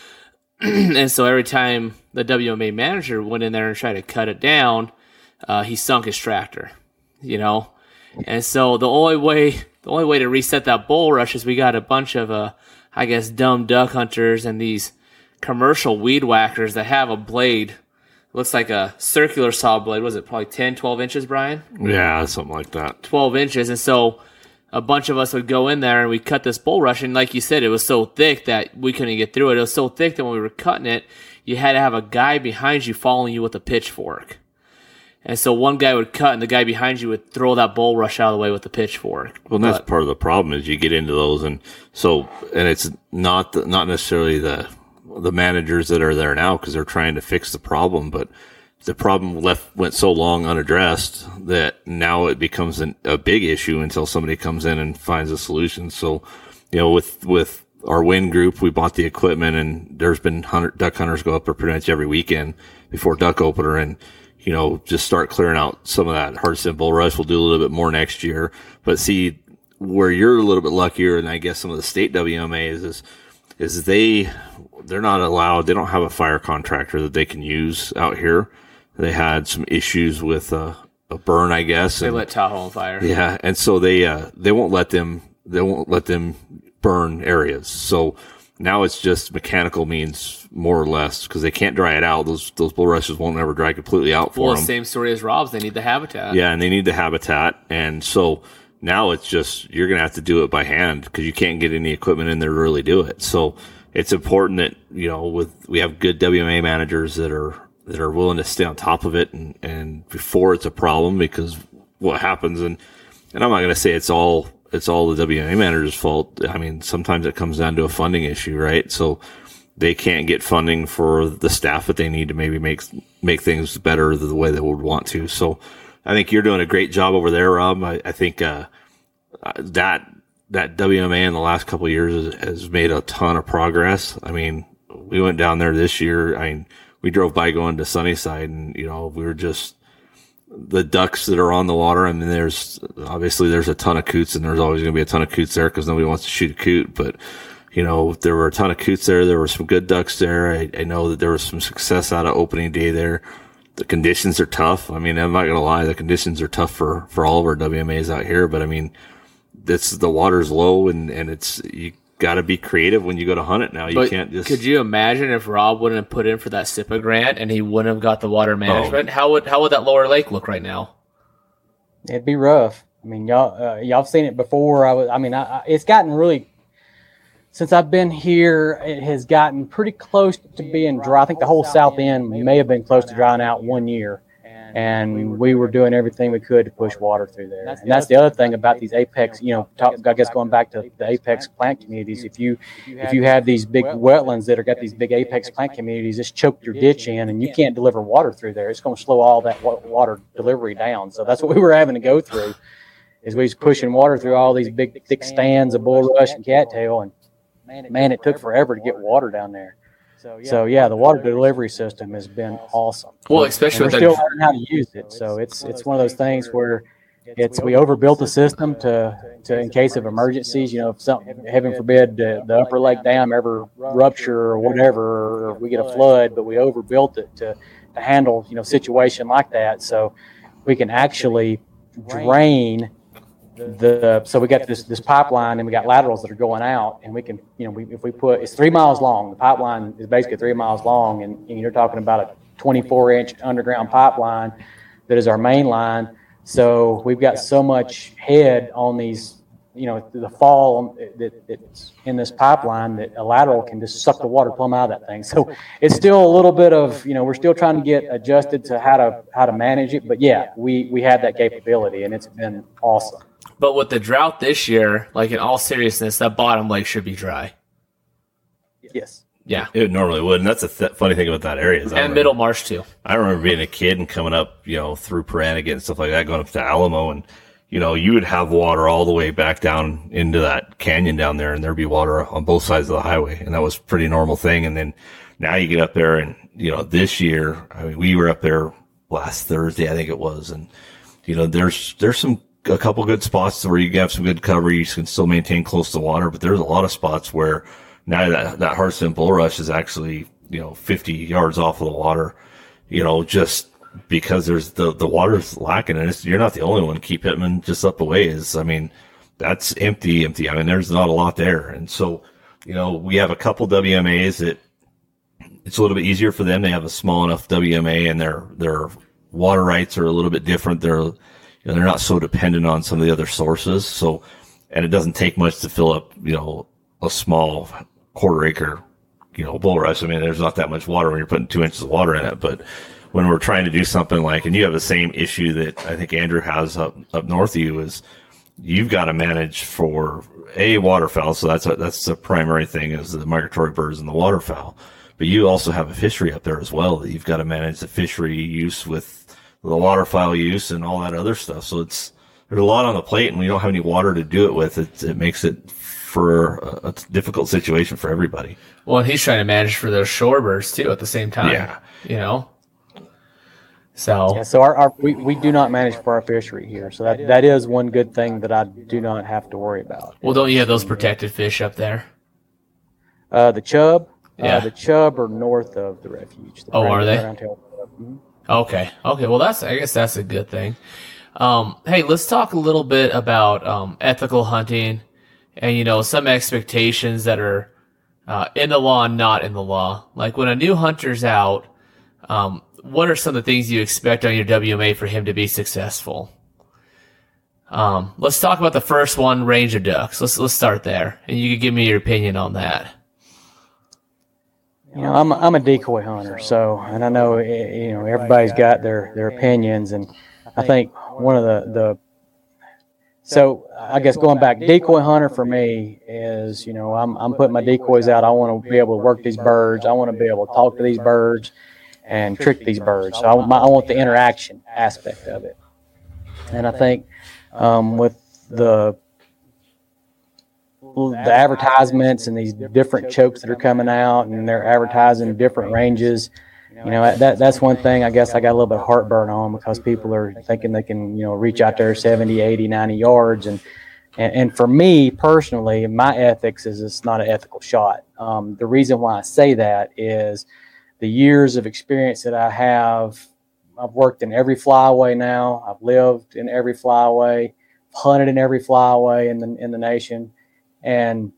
and so every time the W M A manager went in there and tried to cut it down, uh, he sunk his tractor, you know. And so the only way the only way to reset that bulrush is we got a bunch of uh I guess dumb duck hunters and these commercial weed whackers that have a blade. Looks like a circular saw blade. Was it probably ten, twelve inches, Brian? Yeah, something like that. twelve inches, and so a bunch of us would go in there and we cut this bulrush, and like you said, it was so thick that we couldn't get through it. It was so thick that when we were cutting it, you had to have a guy behind you following you with a pitchfork. And so one guy would cut, and the guy behind you would throw that bulrush out of the way with the pitchfork. Well, that's but, part of the problem is you get into those, and so and it's not the, not necessarily the the managers that are there now because they're trying to fix the problem, but the problem left went so long unaddressed that now it becomes an, a big issue until somebody comes in and finds a solution. So, you know, with with our wind group, we bought the equipment, and there's been hunter, duck hunters go up there pretty much every weekend before duck opener, and you know, just start clearing out some of that harsh stem bulrush. We'll do a little bit more next year, but see where you're a little bit luckier, and I guess some of the state W M As is is they they're not allowed. They don't have a fire contractor that they can use out here. They had some issues with uh, a burn, I guess. They and, lit Tahoe on fire. Yeah, and so they uh, they won't let them they won't let them burn areas. So now it's just mechanical means more or less because they can't dry it out. Those those bulrushes won't ever dry completely out for well, them. Well, same story as Rob's. They need the habitat. Yeah, and they need the habitat, and so now it's just you're gonna have to do it by hand because you can't get any equipment in there to really do it. So it's important that you know with we have good W M A managers that are. that are willing to stay on top of it and, and before it's a problem, because what happens, and, and I'm not going to say it's all, it's all the W M A manager's fault. I mean, sometimes it comes down to a funding issue, right? So they can't get funding for the staff that they need to maybe make, make things better the way they would want to. So I think you're doing a great job over there, Rob. I, I think, uh, that, that W M A in the last couple of years has, has made a ton of progress. I mean, we went down there this year. I mean, we drove by going to Sunnyside, and, you know, we were just the ducks that are on the water. I mean, there's obviously there's a ton of coots, and there's always going to be a ton of coots there because nobody wants to shoot a coot. But, You know, there were a ton of coots there. There were some good ducks there. I, I know that there was some success out of opening day there. The conditions are tough. I mean, I'm not going to lie. The conditions are tough for, for all of our W M As out here. But I mean, this, the water's low and, and it's, you got to be creative when you go to hunt it now. You but can't just. Could you imagine if Rob wouldn't have put in for that S I P A grant and he wouldn't have got the water management? Oh. How would, how would that lower lake look right now? It'd be rough. I mean, y'all, uh, y'all have seen it before. I was, I mean, I, I, it's gotten really, since I've been here, it has gotten pretty close to being dry. I think the whole south end may have been close to drying out one year, and we were doing everything we could to push water through there. And that's the other thing about these apex, you know, talk, I guess going back to the apex plant communities, if you if you have these big wetlands that are got these big apex plant communities, just choke your ditch in, and you can't deliver water through there. It's going to slow all that water delivery down. So that's what we were having to go through, is we was pushing water through all these big thick stands of bulrush and cattail, and man, it took forever to get water down there. So yeah, the water delivery system has been awesome. Well, especially and we're still learning how to use it. So it's it's one of those things where it's we overbuilt the system to to in case of emergencies. You know, if something, heaven forbid, the, the upper lake dam ever rupture or whatever, or we get a flood, but we overbuilt it to to handle, you know, situation like that. So we can actually drain. The so we got this this pipeline, and we got laterals that are going out, and we can, you know, we, if we put, it's three miles long. The pipeline is basically three miles long, and, and you're talking about a twenty-four inch underground pipeline that is our main line. So we've got so much head on these, you know, the fall that, that's in this pipeline that a lateral can just suck the water plumb out of that thing. So it's still a little bit of, you know, we're still trying to get adjusted to how to how to manage it. But yeah, we we have that capability, and it's been awesome. But with the drought this year, like in all seriousness, that bottom lake should be dry. Yes. Yeah. It normally would. And that's the th- funny thing about that area. Is and remember, Middlemarsh, too. I remember being a kid and coming up, you know, through Paranagant and stuff like that, going up to Alamo. And, you know, you would have water all the way back down into that canyon down there, and there'd be water on both sides of the highway. And that was a pretty normal thing. And then now you get up there and, you know, this year, I mean, we were up there last Thursday, I think it was. And, you know, there's, there's some, a couple good spots where you have some good cover. You can still maintain close to water, but there's a lot of spots where now that, that Hartson bulrush is actually, you know, fifty yards off of the water, you know, just because there's the, the water's lacking. And it's, you're not the only one. Key Pittman just up the way is, I mean, that's empty, empty. I mean, there's not a lot there. And so, you know, we have a couple W M As that it's a little bit easier for them. They have a small enough W M A, and their, their water rights are a little bit different. They're, You know, they're not so dependent on some of the other sources. So, and it doesn't take much to fill up, you know, a small quarter acre, you know, bulrush. I mean, there's not that much water when you're putting two inches of water in it. But when we're trying to do something like, and you have the same issue that I think Andrew has up, up north of you, is you've got to manage for a waterfowl. So that's a, that's the primary thing, is the migratory birds and the waterfowl. But you also have a fishery up there as well that you've got to manage the fishery use with the waterfowl use and all that other stuff. So it's, there's a lot on the plate, and we don't have any water to do it with. It, it makes it for a, a difficult situation for everybody. Well, and he's trying to manage for those shorebirds too at the same time. Yeah. You know? So, yeah, so our, our we, we do not manage for our fishery here. So that, that is one good thing that I do not have to worry about. Well, don't you have those protected fish up there? Uh, the chub, yeah. uh, the chub are north of the refuge. The oh, are they? Mm-hmm. Okay. Okay. Well, that's, I guess that's a good thing. Um, hey, let's talk a little bit about, um, ethical hunting and, you know, some expectations that are, uh, in the law and not in the law. Like when a new hunter's out, um, what are some of the things you expect on your W M A for him to be successful? Um, let's talk about the first one, range of ducks. Let's, let's start there, and you can give me your opinion on that. You know, I'm a, I'm a decoy hunter, so, and I know, you know, everybody's got their, their opinions, and I think one of the, the, so I guess going back, decoy hunter for me is, you know, I'm, I'm putting my decoys out. I want to be able to work these birds. I want to be able to talk to these birds and trick these birds. So I, I want the interaction aspect of it. And I think, um, with the, the advertisements and these different chokes that are coming out, and they're advertising different ranges, you know, that that's one thing I guess I got a little bit of heartburn on, because people are thinking they can, you know, reach out there seventy, eighty, ninety yards, and And, and for me personally, my ethics is it's not an ethical shot. Um, the reason why I say that is the years of experience that I have. I've worked in every flyaway now. I've lived in every flyaway, hunted in every flyaway in the in the nation, and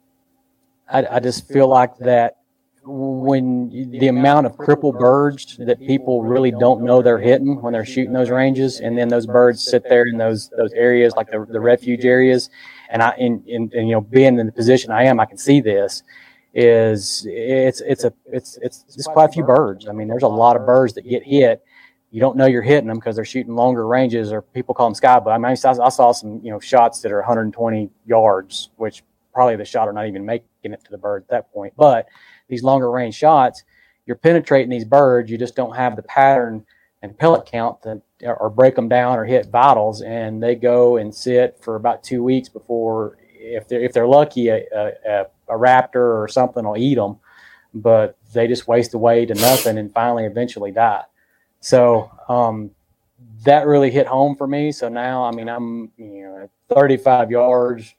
I, I just feel like that when you, the amount of crippled birds that people really don't know they're hitting when they're shooting those ranges, and then those birds sit there in those those areas like the the refuge areas, and I in, in, in you know being in the position I am, I can see this. Is it's it's a it's it's it's quite a few birds. I mean, there's a lot of birds that get hit. You don't know you're hitting them because they're shooting longer ranges, or people call them sky buck. I mean, I saw, I saw some, you know, shots that are one hundred twenty yards, which probably the shot are not even making it to the bird at that point. But these longer range shots, you're penetrating these birds. You just don't have the pattern and pellet count to, or break them down or hit vitals, and they go and sit for about two weeks before, if they're if they're lucky, a, a, a raptor or something will eat them, but they just waste away to nothing and finally eventually die. So um, that really hit home for me. So now, I mean, I'm, you know, thirty-five yards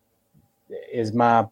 is my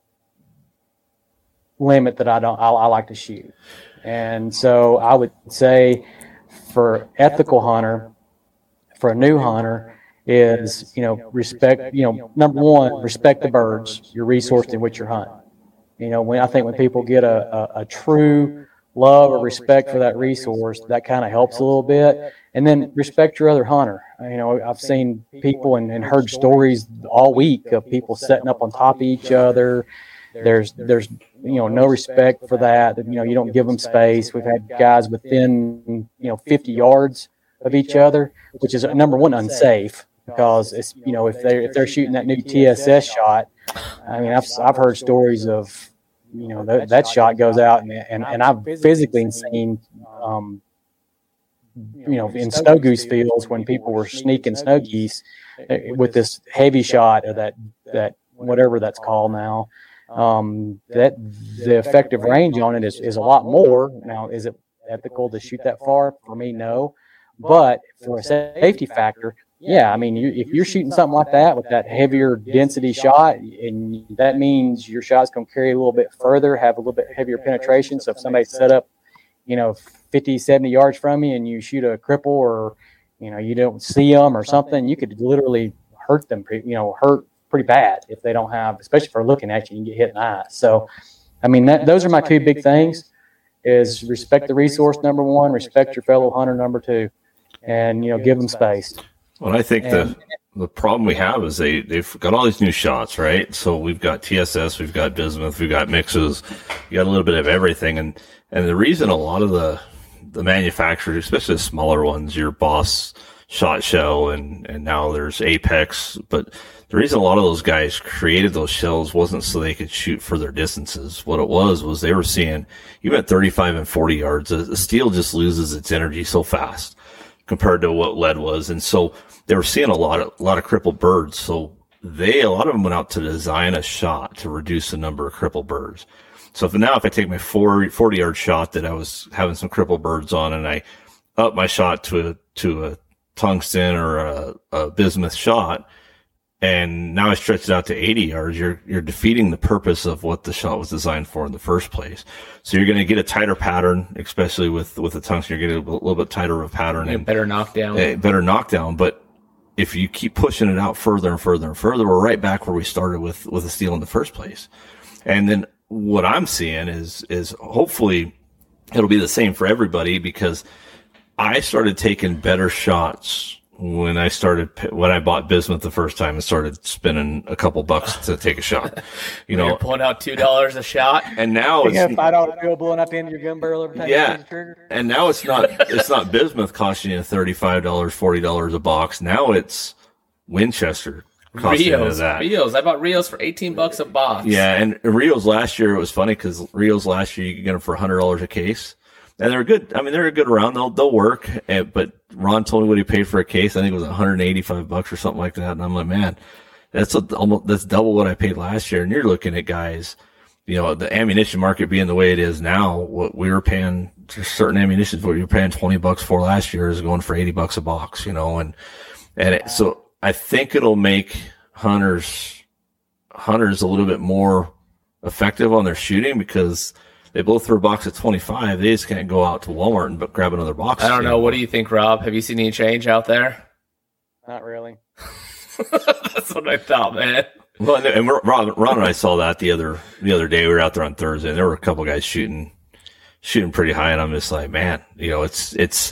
limit that I don't, I, I like to shoot. And so I would say for ethical hunter, for a new hunter is, you know, respect, you know, number one, respect the birds, your resource in which you're hunting. You know, when I think when people get a, a, a true love or respect for that resource, that kind of helps a little bit. And then respect your other hunter. You know, I've seen people and, and heard stories all week of people setting up on top of each other. There's, there's, you know, no respect for that. You know, you don't give them space. We've had guys within, you know, fifty yards of each other, which is number one, unsafe, because it's, you know, if they're, if they're shooting that new T S S shot, I mean, I've, I've heard stories of, you know, that, that shot goes out, and, and, and I've physically seen, um, you know, in snow goose fields when people were sneaking snow geese with this heavy shot of that, that whatever that's called now, um, that the effective range on it is, is a lot more. Now, is it ethical to shoot that far? For me, no. But for a safety factor, yeah, I mean, you, if you're shooting something like that with that heavier density shot, and that means your shot's going to carry a little bit further, have a little bit heavier penetration. So if somebody's set up, you know, fifty, seventy yards from you and you shoot a cripple, or, you know, you don't see them or something, you could literally hurt them, you know, hurt pretty bad if they don't have, especially for looking at you, you can get hit in the eye. So, I mean, that, those are my two big things, is respect the resource, number one, respect your fellow hunter, number two, and, you know, give them space. Well, I think and, the the problem we have is they, they've got all these new shots, right? So we've got T S S, we've got bismuth, we've got mixes, you got a little bit of everything. And, and the reason a lot of the, the manufacturers, especially the smaller ones, your Boss Shot Shell, and, and now there's Apex, but the reason a lot of those guys created those shells wasn't so they could shoot further distances. What it was, was they were seeing, even at thirty-five and forty yards, the steel just loses its energy so fast compared to what lead was. And so they were seeing a lot of, a lot of crippled birds. So they, a lot of them went out to design a shot to reduce the number of crippled birds. So if now, if I take my forty yard shot that I was having some crippled birds on, and I up my shot to a, to a tungsten or a, a bismuth shot, and now I stretch it out to eighty yards, you're, you're defeating the purpose of what the shot was designed for in the first place. So you're going to get a tighter pattern, especially with, with the tungsten, you're getting a little bit tighter of a pattern. And better knockdown. A better knockdown. But if you keep pushing it out further and further and further, we're right back where we started with, with the steel in the first place. And then what I'm seeing is, is hopefully it'll be the same for everybody, because I started taking better shots when I started, when I bought bismuth the first time and started spending a couple bucks to take a shot, you know, you're pulling out two dollars a shot. And now you it's got five dollar bill blowing out the end of your gun barrel every time yeah. you use the trigger. And now it's not, it's not bismuth costing you thirty-five dollars, forty dollars a box. Now it's Winchester costing you Rios, that. Rios. I bought Rios for eighteen bucks a box. Yeah. And Rios last year, it was funny because Rios last year, you could get them for a hundred dollars a case. And they're good. I mean, they're a good round. They'll, they'll work. And, but Ron told me what he paid for a case. I think it was one hundred eighty-five bucks or something like that. And I'm like, man, that's a, almost, that's double what I paid last year. And you're looking at guys, you know, the ammunition market being the way it is now, what we were paying certain ammunition, what you were paying twenty bucks for last year is going for eighty bucks a box, you know, and, and it, so I think it'll make, hunters hunters a little bit more effective on their shooting because they both throw a box of twenty-five. They just can't go out to Walmart and grab another box. I don't know. What do you think, Rob? Have you seen any change out there? Not really. That's what I thought, man. Well, and Ron, Ron and I saw that the other the other day. We were out there on Thursday, and there were a couple guys shooting shooting pretty high, and I'm just like, man, you know, it's it's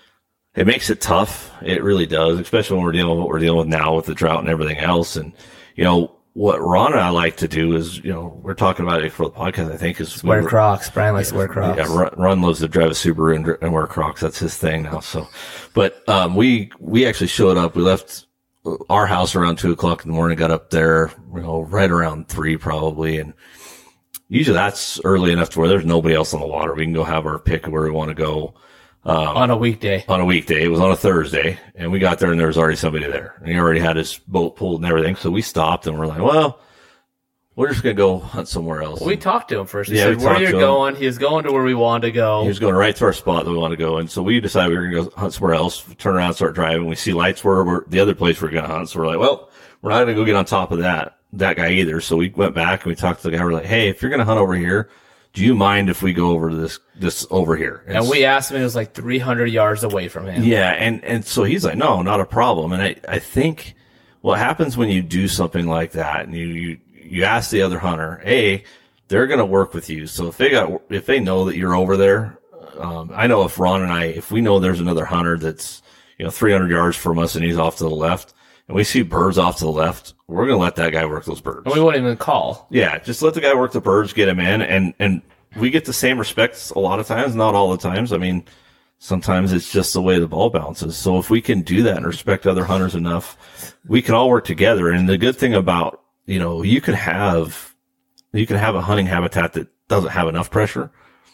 it makes it tough. It really does, especially when we're dealing with what we're dealing with now with the drought and everything else. And you know, what Ron and I like to do is, you know, we're talking about it for the podcast. I think is wear Crocs. Brian likes to wear Crocs. Yeah, Ron, Ron loves to drive a Subaru and, and wear Crocs. That's his thing now. So, but um, we we actually showed up. We left our house around two o'clock in the morning, got up there, you know, right around three probably. And usually that's early enough to where there's nobody else on the water. We can go have our pick of where we want to go. Um, on a weekday. On a weekday. It was on a Thursday, and we got there and there was already somebody there. And he already had his boat pulled and everything. So we stopped and we're like, well, we're just going to go hunt somewhere else. Well, we talked to him first. He yeah, said, where you're going. He was going to where we wanted to go. He was going right to our spot that we wanted to go. And so we decided we were going to go hunt somewhere else, turn around, start driving. We see lights where we're the other place we're going to hunt. So we're like, well, we're not going to go get on top of that, that guy either. So we went back and we talked to the guy. We're like, hey, if you're going to hunt over here, do you mind if we go over to this, this over here? And, and we asked him, it was like three hundred yards away from him. Yeah. And, and so he's like, no, not a problem. And I, I think what happens when you do something like that and you, you, you ask the other hunter, hey, they're going to work with you. So if they got, if they know that you're over there, um, I know if Ron and I, if we know there's another hunter that's, you know, three hundred yards from us and he's off to the left and we see birds off to the left, we're going to let that guy work those birds. And we won't even call. Yeah. Just let the guy work the birds, get him in. And, and we get the same respect a lot of times, not all the times. I mean, sometimes it's just the way the ball bounces. So if we can do that and respect other hunters enough, we can all work together. And the good thing about, you know, you can have, you can have a hunting habitat that doesn't have enough pressure.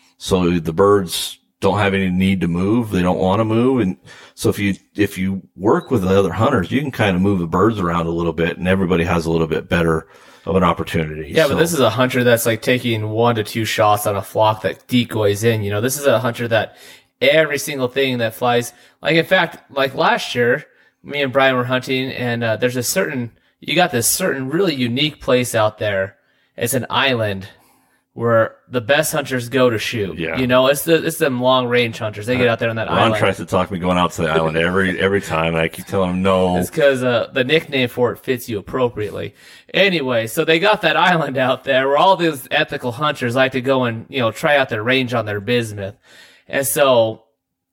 So the birds don't have any need to move. They don't want to move. And so if you, if you work with the other hunters, you can kind of move the birds around a little bit and everybody has a little bit better of an opportunity. Yeah, so, but this is a hunter that's like taking one to two shots on a flock that decoys in. You know, this is a hunter that every single thing that flies, like in fact, like last year, me and Brian were hunting and uh, there's a certain, you got this certain really unique place out there. It's an island where the best hunters go to shoot. Yeah. You know, it's the it's them long range hunters. They get out there on that Ron island. Ron tries to talk me going out to the island every every time, and I keep telling him no. It's because uh, the nickname for it fits you appropriately. Anyway, so they got that island out there where all these ethical hunters like to go and, you know, try out their range on their bismuth. And so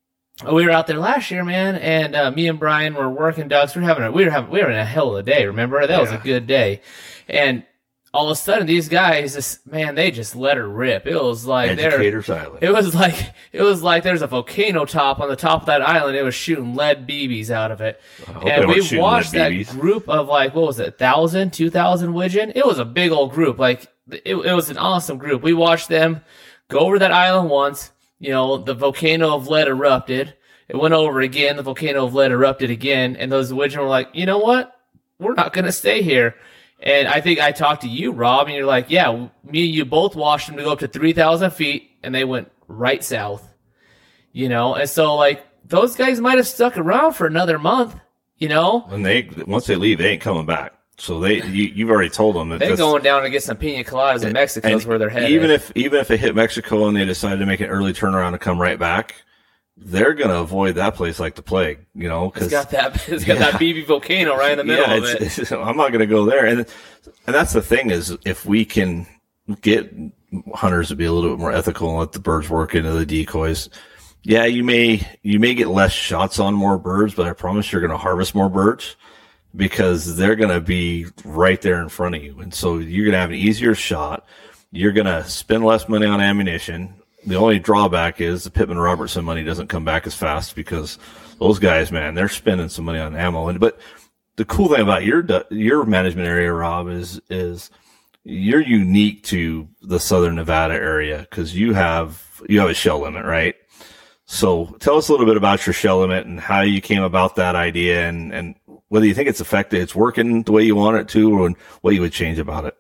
we were out there last year, man, and uh, me and Brian were working ducks. We were having a, we were having we were in a hell of a day. Remember, that yeah. was a good day, and all of a sudden these guys, just man, they just let her rip. It was like Educators Island. It was like it was like there's a volcano top on the top of that island. It was shooting lead B Bs out of it, and we watched that group of like what was it, thousand, two thousand widgeon. It was a big old group. Like it, it was an awesome group. We watched them go over that island once. You know, the volcano of lead erupted. It went over again. The volcano of lead erupted again. And those widgeon were like, you know what? We're not going to stay here. And I think I talked to you, Rob, and you're like, yeah, me and you both watched them to go up to three thousand feet, and they went right south. You know, and so, like, those guys might have stuck around for another month, you know? When they, once they leave, they ain't coming back. So they, you, you've already told them that they're going down to get some pina coladas in Mexico is where they're headed. Even if, even if they hit Mexico and they decide to make an early turnaround and come right back, they're going to avoid that place like the plague, you know, cause it's got that, it's got yeah. that B B volcano right in the middle yeah, of it's, it. It's, I'm not going to go there. And, and that's the thing is if we can get hunters to be a little bit more ethical and let the birds work into the decoys, yeah, you may, you may get less shots on more birds, but I promise you're going to harvest more birds. Because they're going to be right there in front of you. And so you're going to have an easier shot. You're going to spend less money on ammunition. The only drawback is the Pittman Robertson money doesn't come back as fast because those guys, man, they're spending some money on ammo. And, but the cool thing about your, your management area, Rob, is, is you're unique to the Southern Nevada area because you have, you have a shell limit, right? So tell us a little bit about your shell limit and how you came about that idea and, and, whether you think it's effective, it's working the way you want it to, or what you would change about it.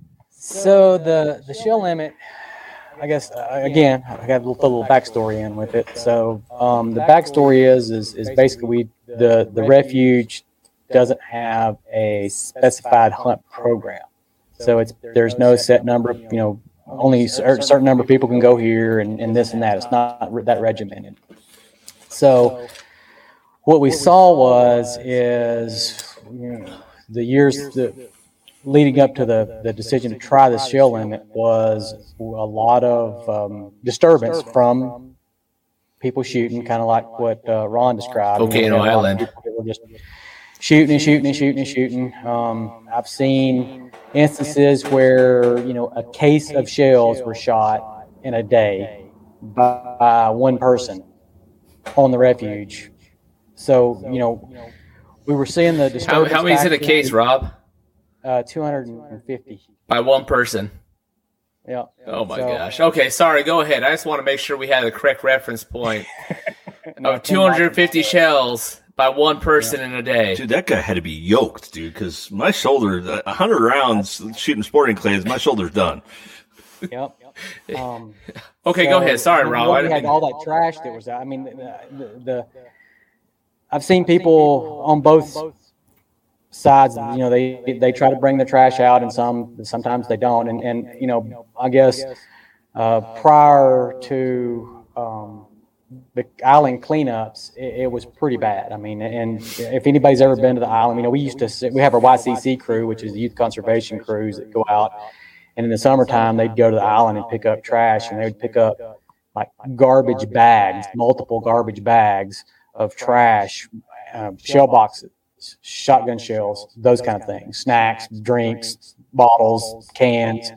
So the the shell limit, I guess uh, again, I got a little, little backstory in with it. So um, the backstory is is is basically we the the refuge doesn't have a specified hunt program. So it's there's no set number, you know, only a certain number of people can go here and, and this and that. It's not that regimented. So what we saw was is you know, the years the, leading up to the, the decision to try the shell limit was a lot of um, disturbance from people shooting, kind of like what uh, Ron described. Volcano you know, Island. People just shooting and shooting and shooting and shooting. Um, I've seen instances where, you know, a case of shells were shot in a day by, by one person on the refuge. So, you know, we were seeing the How, disturbance. how many is in a factor. case, Rob? Uh, two hundred fifty. By one person. Yeah. Oh my So- gosh. Okay, sorry. Go ahead. I just want to make sure we had the correct reference point of two hundred fifty shells by one person in a day. Dude, that guy had to be yoked, dude, because my shoulder, a hundred rounds shooting sporting clays, my shoulder's done. Yep. Um, Okay, so, go ahead. Sorry, I mean, Rob. we I didn't had mean- all that trash that was out. I mean, the, the, the I've seen people on both sides. You know, they they try to bring the trash out, and some sometimes they don't. And and you know, I guess uh, prior to um, the island cleanups, it, it was pretty bad. I mean, and if anybody's ever been to the island, you know, we used to sit, we have our Y C C crew, which is the youth conservation crews that go out, and in the summertime they'd go to the island and pick up trash, and they would pick up like garbage bags, multiple garbage bags of trash, uh, shell boxes, shotgun shells, those kind of things, snacks, drinks, bottles, cans.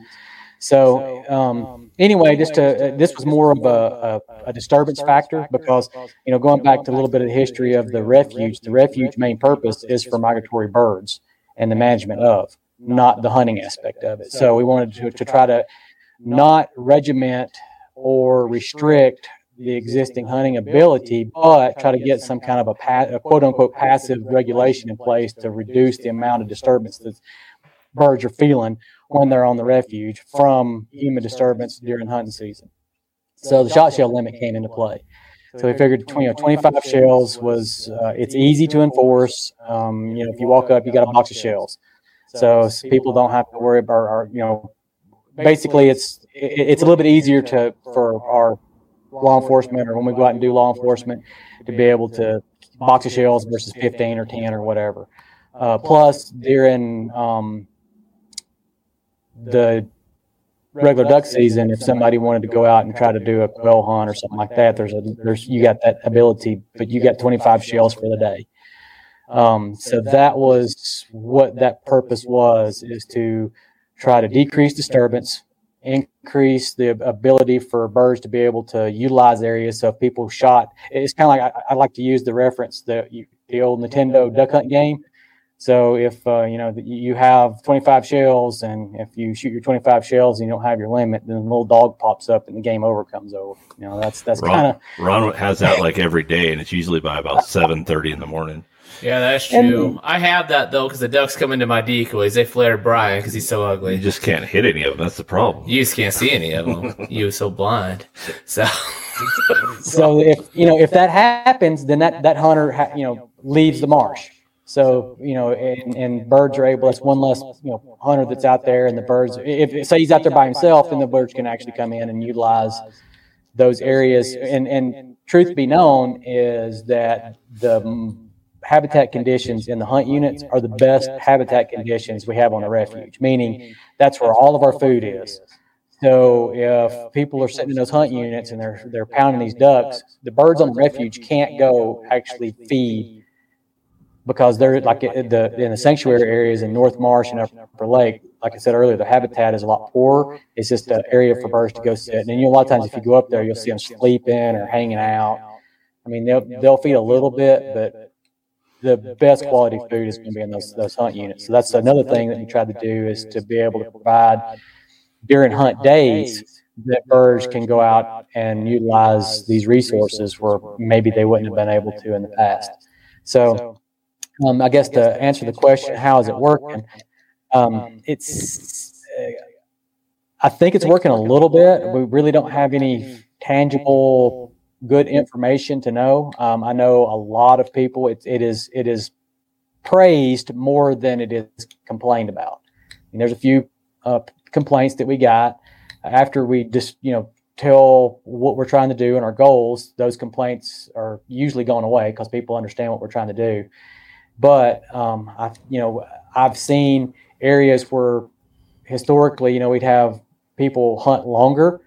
So um, anyway, just to uh, this was more of a, a, a disturbance factor because, you know, going back to a little bit of the history of the refuge, the refuge main purpose is for migratory birds and the management of, not the hunting aspect of it. So we wanted to, to try to not regiment or restrict the existing hunting ability, but try to get some kind of a, pa- a quote unquote passive regulation in place to reduce the amount of disturbance that birds are feeling when they're on the refuge from human disturbance during hunting season. So the shot shell limit came into play. So we figured twenty, you know, twenty-five shells was, uh, it's easy to enforce. Um, you know, if you walk up, you got a box of shells. So people don't have to worry about, or, you know, basically it's, it, it's a little bit easier to, for our law enforcement, or when we go out and do law enforcement, to be able to box of shells versus fifteen or ten or whatever. Uh, plus, during um, the regular duck season, if somebody wanted to go out and try to do a quail hunt or something like that, there's a there's you got that ability, but you got twenty-five shells for the day. Um, so that was what that purpose was, is to try to decrease disturbance, increase the ability for birds to be able to utilize areas. So if people shot, it's kind of like, I, I like to use the reference, the, the old Nintendo duck hunt game. So if, uh, you know, you have twenty-five shells, and if you shoot your twenty-five shells and you don't have your limit, then a little dog pops up and the game over comes over. You know, that's, that's kind of. Ron has that like every day, and it's usually by about seven thirty in the morning. Yeah, that's true. And I have that, though, because the ducks come into my decoys. They flare Brian because he's so ugly. You just can't hit any of them. That's the problem. You just can't see any of them. You're so blind. So, so if, you know, if that happens, then that, that hunter, ha- you know, leaves the marsh. So, you know, and, and birds are able, that's one less, you know, hunter that's out there, and the birds, if say he's out there by himself, then the birds can actually come in and utilize those areas. And, and truth be known is that the habitat conditions in the hunt units are the best habitat conditions we have on the refuge, meaning that's where all of our food is. So if people are sitting in those hunt units and they're they're pounding these ducks, the birds on the refuge can't go actually feed, because they're like the in the sanctuary areas in North Marsh and Upper Lake. Like I said earlier, the habitat is a lot poorer. It's just an area for birds to go sit. And you know, a lot of times if you go up there, you'll see them sleeping or hanging out. I mean, they'll they'll feed a little bit, but the best quality food is going to be in those those hunt units. So that's another thing that we tried to do, is to be able to provide during hunt days that birds can go out and utilize these resources where maybe they wouldn't have been able to in the past. So um, I guess to answer the question, how is it working? Um, it's uh, I think it's working a little bit. We really don't have any tangible good information to know. Um, I know a lot of people, it, it is it is praised more than it is complained about. And there's a few uh, complaints that we got after we just, you know, tell what we're trying to do and our goals. Those complaints are usually going away because people understand what we're trying to do. But um, I, you know, I've seen areas where historically, you know, we'd have people hunt longer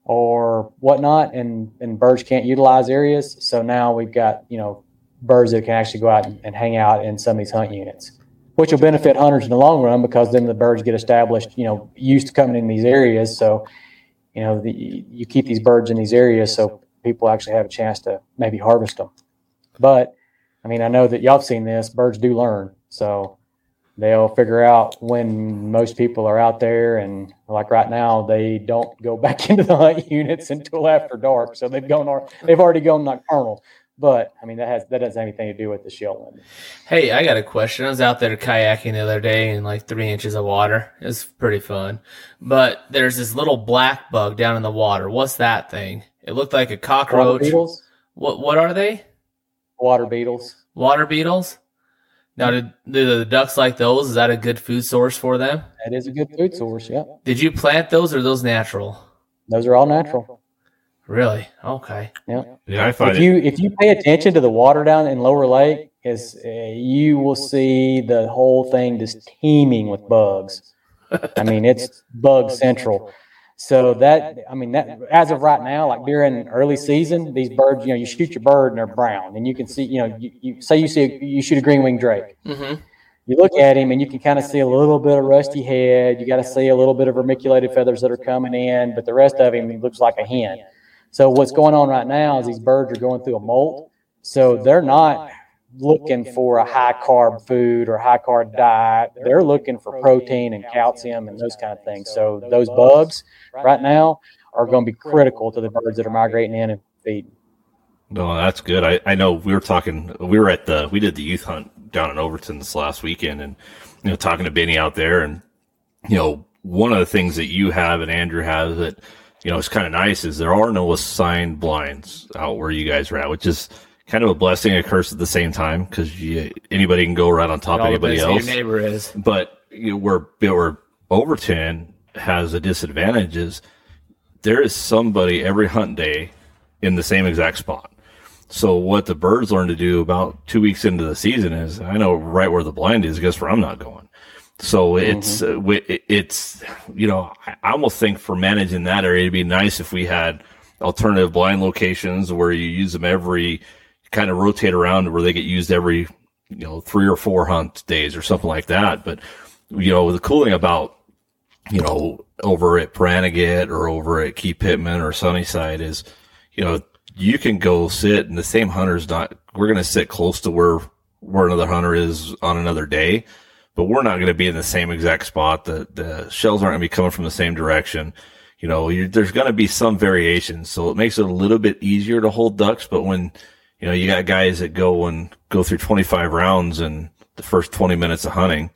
or whatnot, and, and birds can't utilize areas. So now we've got, you know, birds that can actually go out and, and hang out in some of these hunt units, which will benefit hunters in the long run because then the birds get established, you know, used to coming in these areas. So, you know, the, you keep these birds in these areas so people actually have a chance to maybe harvest them. But, I mean, I know that y'all have seen this. Birds do learn. So they'll figure out when most people are out there. And like right now, they don't go back into the hunt units until after dark. So they've gone, they've already gone nocturnal. But I mean, that has that doesn't have anything to do with the shell limit. Hey, I got a question. I was out there kayaking the other day in like three inches of water. It was pretty fun. But there's this little black bug down in the water. What's that thing? It looked like a cockroach. Water beetles? What what are they? Water beetles. Water beetles? Now, did, do the ducks like those? Is that a good food source for them? That is a good food source, yeah. Did you plant those or are those natural? Those are all natural. Really? Okay. Yeah. Yeah, I find if it. you if you pay attention to the water down in Lower Lake, is uh, you will see the whole thing just teeming with bugs. I mean, it's bug central. So that I mean that as of right now, like during early season, these birds, you know, you shoot your bird and they're brown, and you can see, you know, you, you say you see a, you shoot a green winged drake. Mm-hmm. You look at him and you can kind of see a little bit of rusty head. You got to see a little bit of vermiculated feathers that are coming in, but the rest of him, he looks like a hen. So what's going on right now is these birds are going through a molt. So they're not looking for a high carb food or high carb diet. They're looking for protein and calcium and those kind of things. So those bugs right now are going to be critical to the birds that are migrating in and feeding. No, that's good. I, I know we were talking, we were at the, we did the youth hunt down in Overton this last weekend, and, you know, talking to Benny out there, and, you know, one of the things that you have and Andrew has that, you know, it's kind of nice is there are no assigned blinds out where you guys are at, which is kind of a blessing and a curse at the same time, because anybody can go right on top of anybody else. Your neighbor is. But you know, where, where Overton has a disadvantage is there is somebody every hunt day in the same exact spot. So what the birds learn to do about two weeks into the season is, I know right where the blind is, guess where I'm not going. So it's, mm-hmm. uh, it's, you know, I almost think for managing that area, it'd be nice if we had alternative blind locations where you use them every, kind of rotate around where they get used every, you know, three or four hunt days or something like that. But, you know, the cool thing about, you know, over at Brannigan or over at Key Pittman or Sunnyside is, you know, you can go sit and the same hunter's not, we're going to sit close to where, where another hunter is on another day. But we're not going to be in the same exact spot. The the shells aren't going to be coming from the same direction. You know, you're, there's going to be some variation, so it makes it a little bit easier to hold ducks. But when, you know, you got guys that go and go through twenty-five rounds in the first twenty minutes of hunting,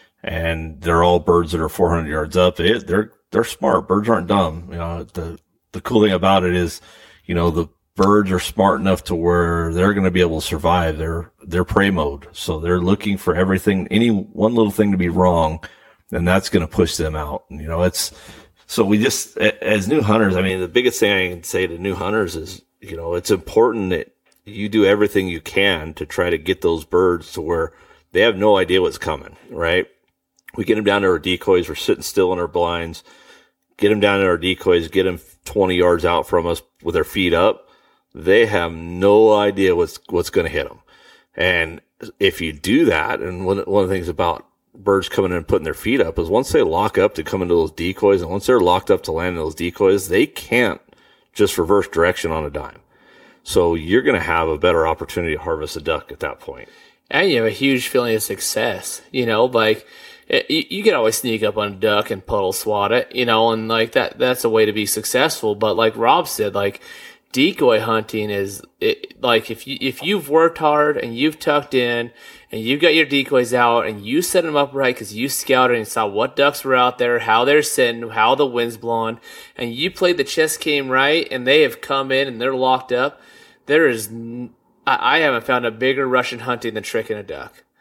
and they're all birds that are four hundred yards up, it, they're they're smart. Birds aren't dumb. You know, the the cool thing about it is, you know, the birds are smart enough to where they're going to be able to survive their, their prey mode. So they're looking for everything, any one little thing to be wrong, and that's going to push them out. And, you know, it's, so we just, as new hunters, I mean, the biggest thing I can say to new hunters is, you know, it's important that you do everything you can to try to get those birds to where they have no idea what's coming, right? We get them down to our decoys. We're sitting still in our blinds, get them down to our decoys, get them twenty yards out from us with their feet up. They have no idea what's, what's going to hit them. And if you do that, and one, one of the things about birds coming in and putting their feet up is once they lock up to come into those decoys, and once they're locked up to land in those decoys, they can't just reverse direction on a dime. So you're going to have a better opportunity to harvest a duck at that point. And you have a huge feeling of success, you know, like it, you, you can always sneak up on a duck and puddle swat it, you know, and like that, that's a way to be successful. But like Rob said, like, decoy hunting is it, like if you if you've worked hard and you've tucked in and you've got your decoys out and you set them up right because you scouted and saw what ducks were out there, how they're sitting, how the wind's blowing, and you played the chess game right, and they have come in and they're locked up. There is, I haven't found a bigger rush in hunting than tricking a duck.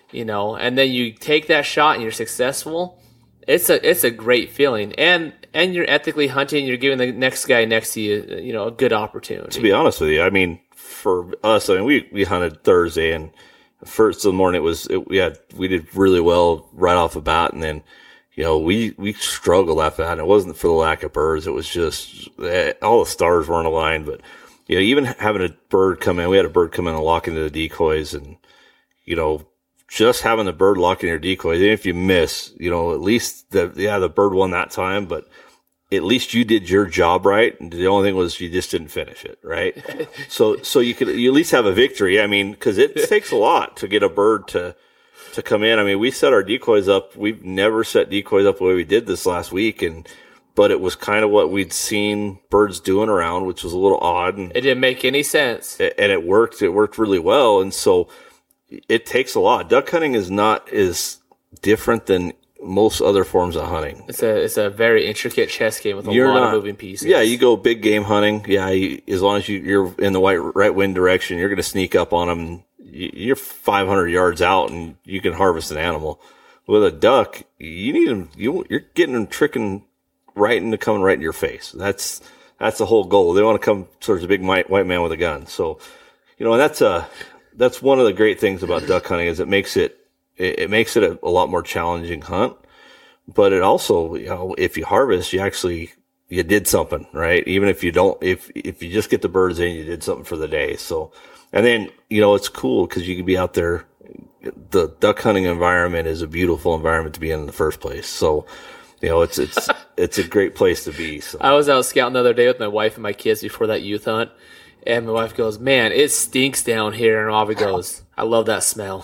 you know, and then you take that shot and you're successful. It's a it's a great feeling, and and you're ethically hunting. You're giving the next guy next to you, you know, a good opportunity. To be honest with you, I mean, for us, I mean, we, we hunted Thursday, and first of the morning it was it, we had we did really well right off the bat, and then you know we we struggled after that. And it wasn't for the lack of birds; it was just eh, all the stars weren't aligned. But you know, even having a bird come in, we had a bird come in and lock into the decoys, and you know. Just having the bird lock in your decoys, even if you miss, you know, at least the, yeah, the bird won that time, but at least you did your job right. And the only thing was you just didn't finish it, right? so, so you could, you at least have a victory. I mean, cause it takes a lot to get a bird to, to come in. I mean, we set our decoys up. We've never set decoys up the way we did this last week. And, but it was kind of what we'd seen birds doing around, which was a little odd. And it didn't make any sense. And it worked. It worked really well. And so, it takes a lot. Duck hunting is not as different than most other forms of hunting. It's a it's a very intricate chess game with a you're lot not, of moving pieces. Yeah, you go big game hunting. Yeah, you, as long as you, you're in the right, right wind direction, you're going to sneak up on them. You're five hundred yards out, and you can harvest an animal. With a duck, you need them. You, you're getting them tricking right into coming right in your face. That's that's the whole goal. They want to come towards a big white man with a gun. So, you know, and that's a. That's one of the great things about duck hunting is it makes it, it, it makes it a, a lot more challenging hunt, but it also, you know, if you harvest, you actually, you did something, right? Even if you don't, if, if you just get the birds in, you did something for the day. So, and then, you know, it's cool because you can be out there. The duck hunting environment is a beautiful environment to be in in the first place. So, you know, it's, it's, it's a great place to be. So I was out scouting the other day with my wife and my kids before that youth hunt. And my wife goes, man, it stinks down here. And Avi goes, I love that smell.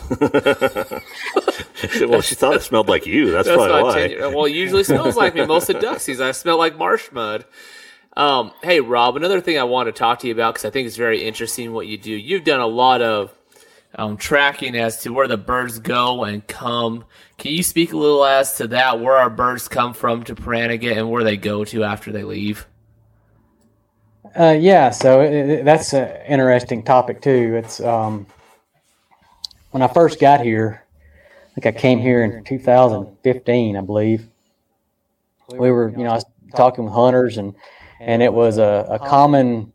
Well, she thought it smelled like you. That's, That's probably why. Ten- well, it usually smells like me. Most of duck season, I smell like marsh mud. Um, hey, Rob, another thing I want to talk to you about, because I think it's very interesting what you do. You've done a lot of um, tracking as to where the birds go and come. Can you speak a little as to that, where our birds come from to Pahranagat and where they go to after they leave? Uh, yeah, so it, that's an interesting topic too. It's um, when I first got here, I think I came here in two thousand fifteen, I believe. We were, you know, I was talking with hunters, and and it was a, a common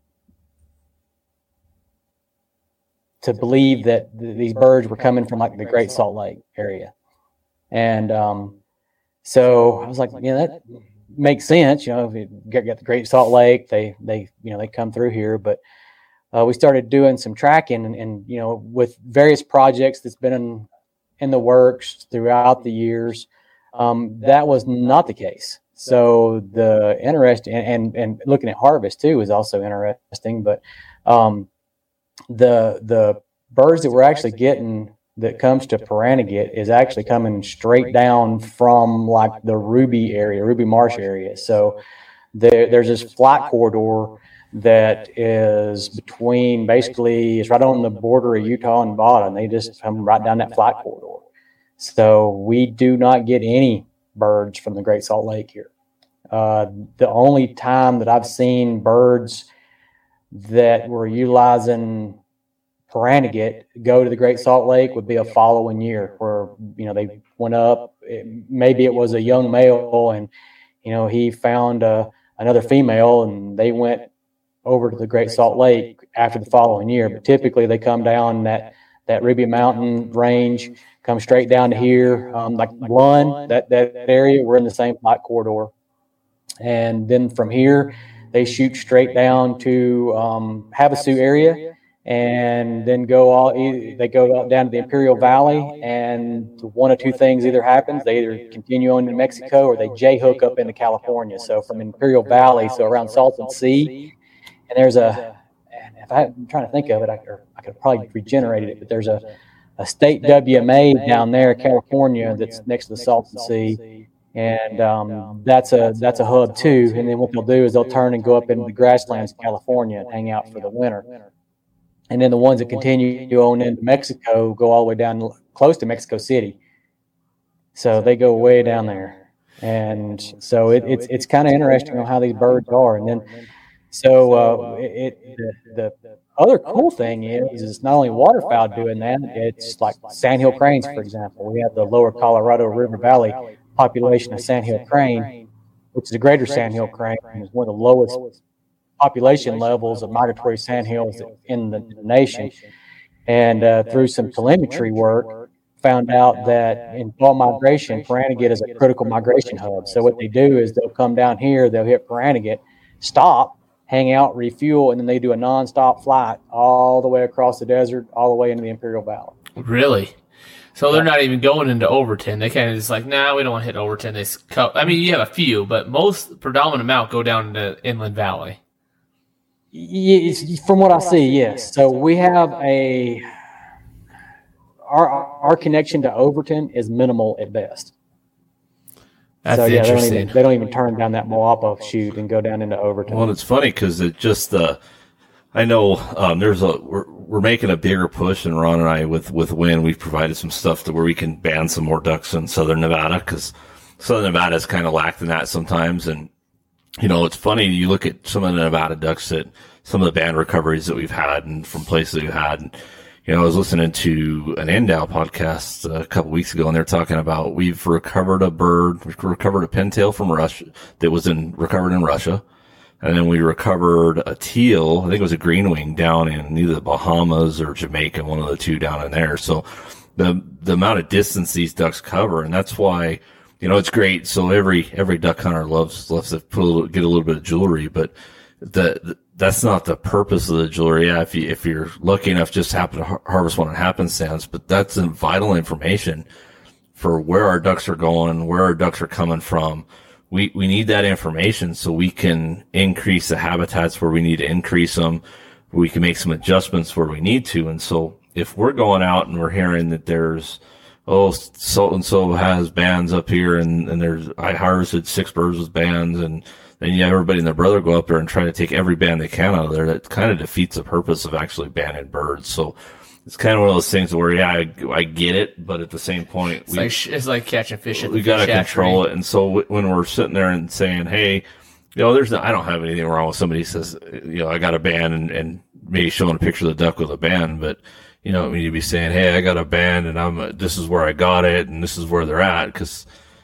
to believe that th- these birds were coming from like the Great Salt Lake area, and um, so I was like, you know, that makes sense, you know, if you get, get the Great Salt Lake, they, they, you know, they come through here, but, uh, we started doing some tracking and, and, you know, with various projects that's been in, in the works throughout the years. Um, that was not the case. So the interesting and, and, and looking at harvest too is also interesting, but, um, the, the birds that we're actually getting that comes to Pahranagat is actually coming straight down from like the Ruby area, Ruby Marsh area. So there, there's this flight corridor that is between basically, it's right on the border of Utah and Nevada, and they just come right down that flight corridor. So we do not get any birds from the Great Salt Lake here. Uh, the only time that I've seen birds that were utilizing Pahranagat go to the Great Salt Lake would be a following year where, you know, they went up, it, maybe it was a young male and, you know, he found uh, another female and they went over to the Great Salt Lake after the following year. But typically they come down that, that Ruby Mountain range, come straight down to here, um, like Lund, that, that area, we're in the same flight corridor. And then from here, they shoot straight down to um, Havasu area. And then go all they go down to the Imperial Valley, and one of two things either happens: they either continue on to Mexico or they J hook up into California. So from Imperial Valley, so around Salton Sea, and there's a. If I, I'm trying to think of it, I, or I could probably regenerate it, but there's a, a state W M A down there, California, that's next to the Salton Sea, and um, that's a that's a hub too. And then what they'll do is they'll turn and go up into the grasslands of California and hang out for the winter. And then the ones that continue on into Mexico go all the way down close to Mexico City. So they go way down there. And so it, it's it's kind of interesting on how these birds are. And then So uh, it, it the, the other cool thing is, is not only waterfowl doing that, it's like sandhill cranes, for example. We have the lower Colorado River Valley population of sandhill crane, which is a greater sandhill crane, and is one of the lowest population levels of migratory sandhills in the nation. And uh, through some telemetry work, found out that in fall migration, Pahranagat is a critical migration hub. So what they do is they'll come down here, they'll hit Pahranagat, stop, hang out, refuel, and then they do a nonstop flight all the way across the desert, all the way into the Imperial Valley. Really? So they're not even going into Overton. They kind of just like, nah, we don't want to hit Overton. They cut. I mean, you have a few, but most predominant amount go down into Inland Valley. Yes, from what I see, yes. So we have a our our connection to Overton is minimal at best. That's so yeah, they don't, interesting. even, they don't even turn down that Moapa chute and go down into Overton. Well, it's funny because it just uh, I know um, there's a we're we're making a bigger push, and Ron and I with with Wynn, we've provided some stuff to where we can ban some more ducks in Southern Nevada because Southern Nevada is kind of lacked in that sometimes. And you know, it's funny, you look at some of the Nevada ducks that some of the band recoveries that we've had and from places we've had. And, you know, I was listening to an Endow podcast a couple weeks ago, and they're talking about we've recovered a bird, we've recovered a pintail from Russia that was in recovered in Russia. And then we recovered a teal, I think it was a green wing down in either the Bahamas or Jamaica, one of the two down in there. So the, the amount of distance these ducks cover, and that's why, you know, it's great. So every, every duck hunter loves, loves to put a little, get a little bit of jewelry, but the, the that's not the purpose of the jewelry. Yeah, if you, if you're lucky enough just happen to har- harvest one on happenstance, but that's vital information for where our ducks are going, where our ducks are coming from. We, we need that information so we can increase the habitats where we need to increase them. We can make some adjustments where we need to. And so if we're going out and we're hearing that there's, oh, so and so has bands up here, and, and there's, I harvested six birds with bands, and then you have everybody and their brother go up there and try to take every band they can out of there. That kind of defeats the purpose of actually banning birds. So it's kind of one of those things where, yeah, I, I get it, but at the same point, It's we, like it's like catching fish at we the got to fish control hatchery. it. And so w- when we're sitting there and saying, hey, you know, there's no, I don't have anything wrong with somebody says, you know, I got a band, and, and maybe showing a picture of the duck with a band, but you know, we need to be saying, hey, I got a band, and I'm, uh, this is where I got it, and this is where they're at. Cause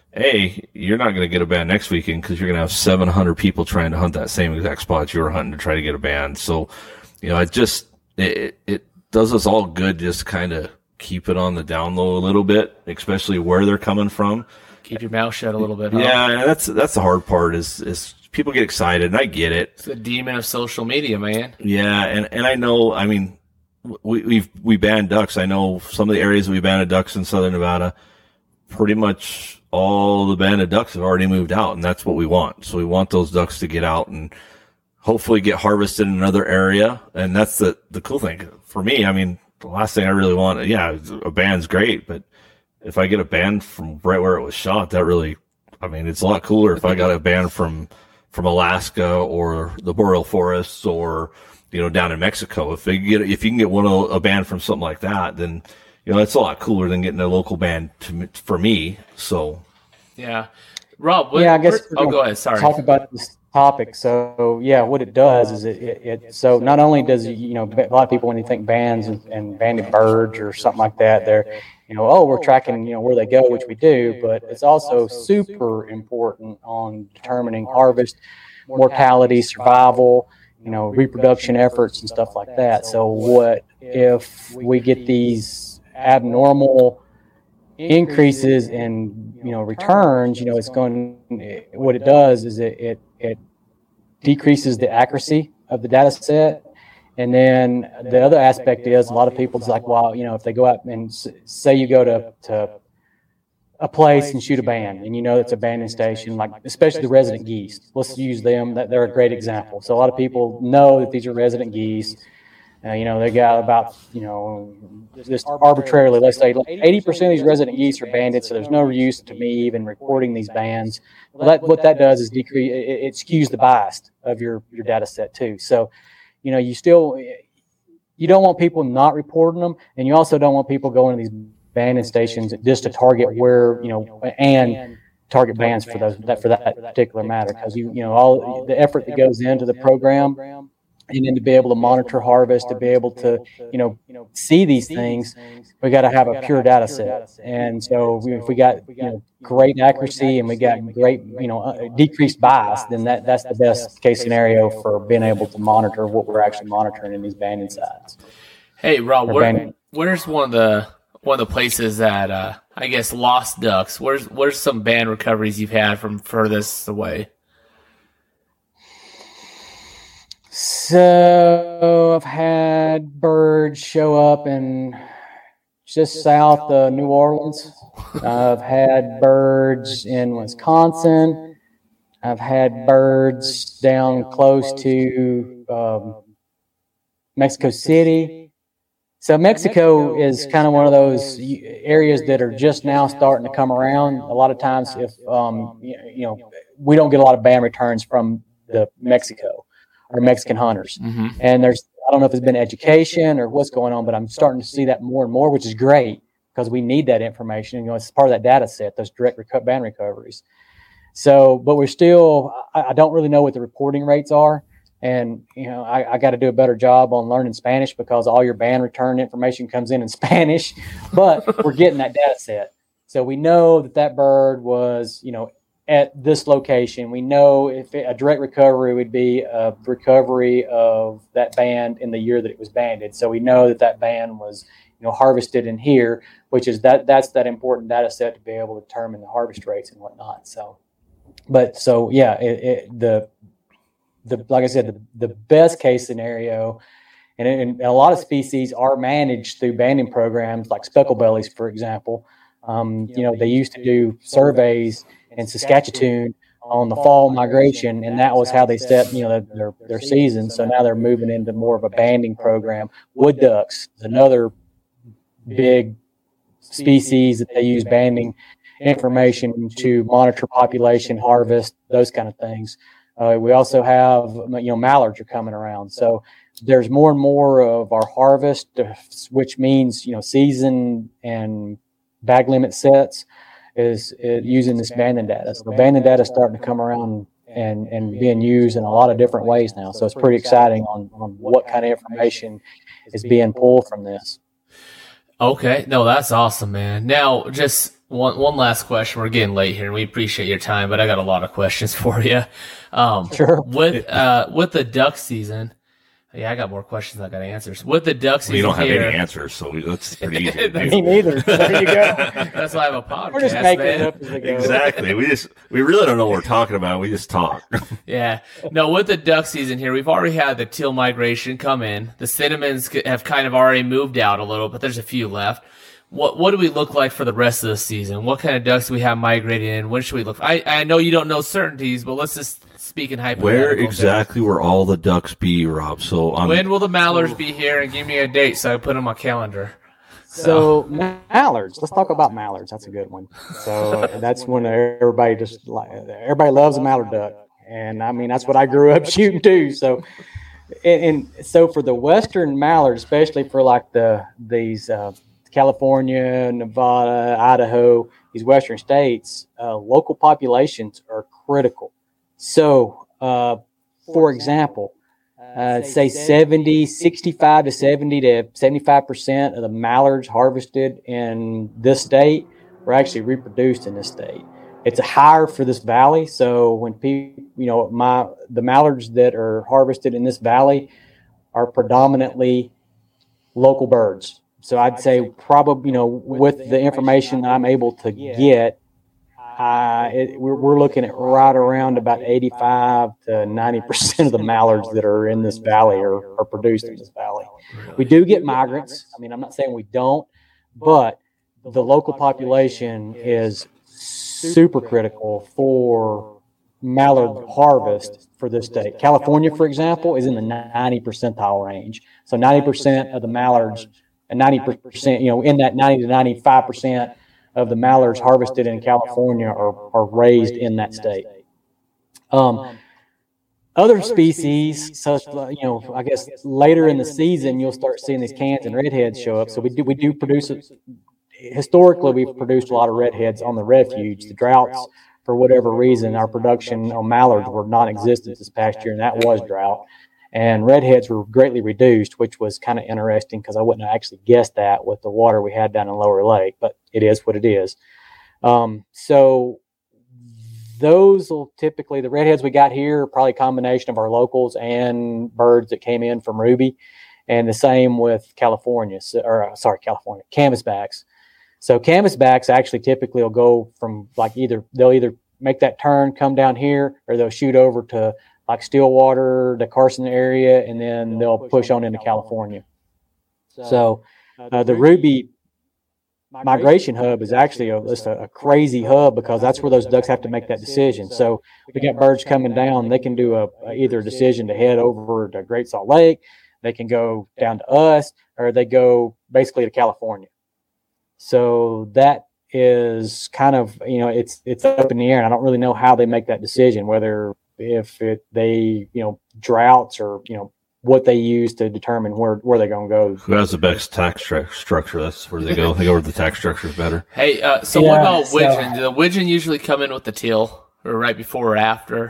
A, you're not going to get a band next weekend because you're going to have seven hundred people trying to hunt that same exact spot you were hunting to try to get a band. So, you know, it just, it, it does us all good just kind of keep it on the down low a little bit, especially where they're coming from. Keep your mouth shut a little bit. Huh? Yeah, that's, that's the hard part is, is people get excited, and I get it. It's the demon of social media, man. Yeah. And, and I know, I mean, we, we've, we banned ducks. I know some of the areas we banned ducks in Southern Nevada, pretty much all the banded ducks have already moved out, and that's what we want. So we want those ducks to get out and hopefully get harvested in another area. And that's the, the cool thing for me. I mean, the last thing I really want, yeah, a band's great, but if I get a band from right where it was shot, that really, I mean, it's a lot cooler if I got a band from, from Alaska or the boreal forests or, you know, down in Mexico. If they get, if you can get one of a band from something like that, then, you know, it's a lot cooler than getting a local band to, for me. So, Yeah, Rob. What, yeah, I guess. where- oh, go ahead. Sorry. Talk about this topic. So yeah, what it does is it, it, it so not only does it, you know, a lot of people when you think bands and, and banded birds or something like that, they're, you know, oh, we're tracking, you know, where they go, which we do, but it's also super important on determining harvest, mortality, survival, you know, reproduction efforts and stuff like that. So what if we get these abnormal increases in, you know, returns, you know, it's going, what it does is it, it, it decreases the accuracy of the data set. And then the other aspect is a lot of people's like, well, you know, if they go out and s- say you go to, to a place and shoot a band, and you know it's a banding station, like especially the resident geese. Let's use them. That they're a great example. So a lot of people know that these are resident geese. Uh, you know, they got about, you know, just arbitrarily, let's say eighty percent of these resident geese are banded, so there's no use to me even recording these bands. Well, that, what that does is decrease, it, it skews the bias of your, your data set too. So, you know, you still, you don't want people not reporting them, and you also don't want people going to these banding stations just to target where, you know, and target bands for those that for that particular matter, because you you know all the effort that goes into the program, and then to be able to monitor harvest, to be able to you know see these things, we got to have a pure data set. And so if we got you know great accuracy and we got great you know uh, decreased bias, then that that's the best case scenario for being able to monitor what we're actually monitoring in these banding sites. Hey Rob, where, where's one of the one of the places that uh, I guess lost ducks? Where's where's some band recoveries you've had from furthest away? So I've had birds show up in just south of New Orleans. I've had birds in Wisconsin. I've had birds down close to um, Mexico City. So Mexico is kind of one of those areas that are just now starting to come around. A lot of times, if um, you know, we don't get a lot of band returns from the Mexico or Mexican hunters, mm-hmm. and there's I don't know if it's been education or what's going on, but I'm starting to see that more and more, which is great because we need that information. You know, it's part of that data set, those direct reco- band recoveries. So, but we're still, I, I don't really know what the reporting rates are. And, you know, I, I got to do a better job on learning Spanish because all your band return information comes in in Spanish, but we're getting that data set. So we know that that bird was, you know, at this location. We know if it, a direct recovery would be a recovery of that band in the year that it was banded. So we know that that band was, you know, harvested in here, which is that that's that important data set to be able to determine the harvest rates and whatnot. So, but so, yeah, it, it, the, The, like I said, the, the best case scenario, and, and a lot of species are managed through banding programs like specklebellies, for example. Um, you know, they used to do surveys in Saskatchewan on the fall migration, and that was how they set, you know, their their season. So now they're moving into more of a banding program. Wood ducks is another big species that they use banding information to monitor population, harvest, those kind of things. Uh, we also have, you know, mallards are coming around. So there's more and more of our harvest, which means, you know, season and bag limit sets is, is using this banding data. So banding data is starting to come around and, and being used in a lot of different ways now. So it's pretty exciting on, on what kind of information is being pulled from this. Okay. No, that's awesome, man. Now, just one one last question. We're getting late here, and we appreciate your time, but I got a lot of questions for you. Um, sure. With uh, with the duck season, yeah, I got more questions than I got answers. With the duck season, well, you don't have here, any answers, so we, that's pretty easy. Me neither. There you go. That's why I have a podcast. We're just making man. it up as we go. Exactly. We just we really don't know what we're talking about. We just talk. Yeah. No, with the duck season here, we've already had the teal migration come in. The cinnamons have kind of already moved out a little, but there's a few left. What what do we look like for the rest of the season? What kind of ducks do we have migrating in? When should we look? I, I know you don't know certainties, but let's just speak in hypothetical. Where exactly will all the ducks be, Rob? So um, when will the mallards be here? And give me a date so I put them on my calendar. So mallards. Let's talk about mallards. That's a good one. So that's when everybody just like everybody loves a mallard duck, and I mean that's what I grew up shooting too. So. And, and so for the western mallard, especially for like the these uh, California, Nevada, Idaho, these western states, uh, local populations are critical. So, uh, for example, uh, say seventy, sixty-five to seventy to seventy-five percent of the mallards harvested in this state were actually reproduced in this state. It's higher for this valley. So when people, you know, my the mallards that are harvested in this valley are predominantly local birds. So I'd say probably, you know, with the information that I'm able to get, uh, it, we're, we're looking at right around about eighty-five to ninety percent of the mallards that are in this valley are, are produced in this valley. We do get migrants. I mean, I'm not saying we don't, but the local population is super critical for mallard harvest for this state. California, for example, is in the ninety percentile range. So ninety percent of the mallards, and ninety percent, you know, in that ninety to ninety-five percent of the mallards harvested in California are, are raised in that state. Um, other species, such, you know, I guess later in the season, you'll start seeing these cans and redheads show up. So we do, we do produce, historically, we've produced a lot of redheads on the refuge. The droughts for whatever reason, our production on mallards were non-existent this past year, and that was drought. And redheads were greatly reduced, which was kind of interesting because I wouldn't have actually guessed that with the water we had down in Lower Lake, but it is what it is. Um, so those will typically, the redheads we got here are probably a combination of our locals and birds that came in from Ruby, and the same with California, so, or uh, sorry, California, canvasbacks. So canvasbacks actually typically will go from like either, they'll either make that turn, come down here, or they'll shoot over to like Stillwater, the Carson area, and then they'll push on into California. So uh, the Ruby migration hub is actually a, just a, a crazy hub because that's where those ducks have to make that decision. So we got birds coming down, they can do a, a either a decision to head over to Great Salt Lake, they can go down to us, or they go basically to California. So that is kind of, you know, it's it's up in the air, and I don't really know how they make that decision, whether if it they, you know, droughts or, you know, what they use to determine where, where they're going to go. Who has the best tax stru- structure? That's where they go. They go where the tax structure is better. Hey, uh, so yeah, what about so, widgeon? Do the widgeon usually come in with the teal, or right before or after?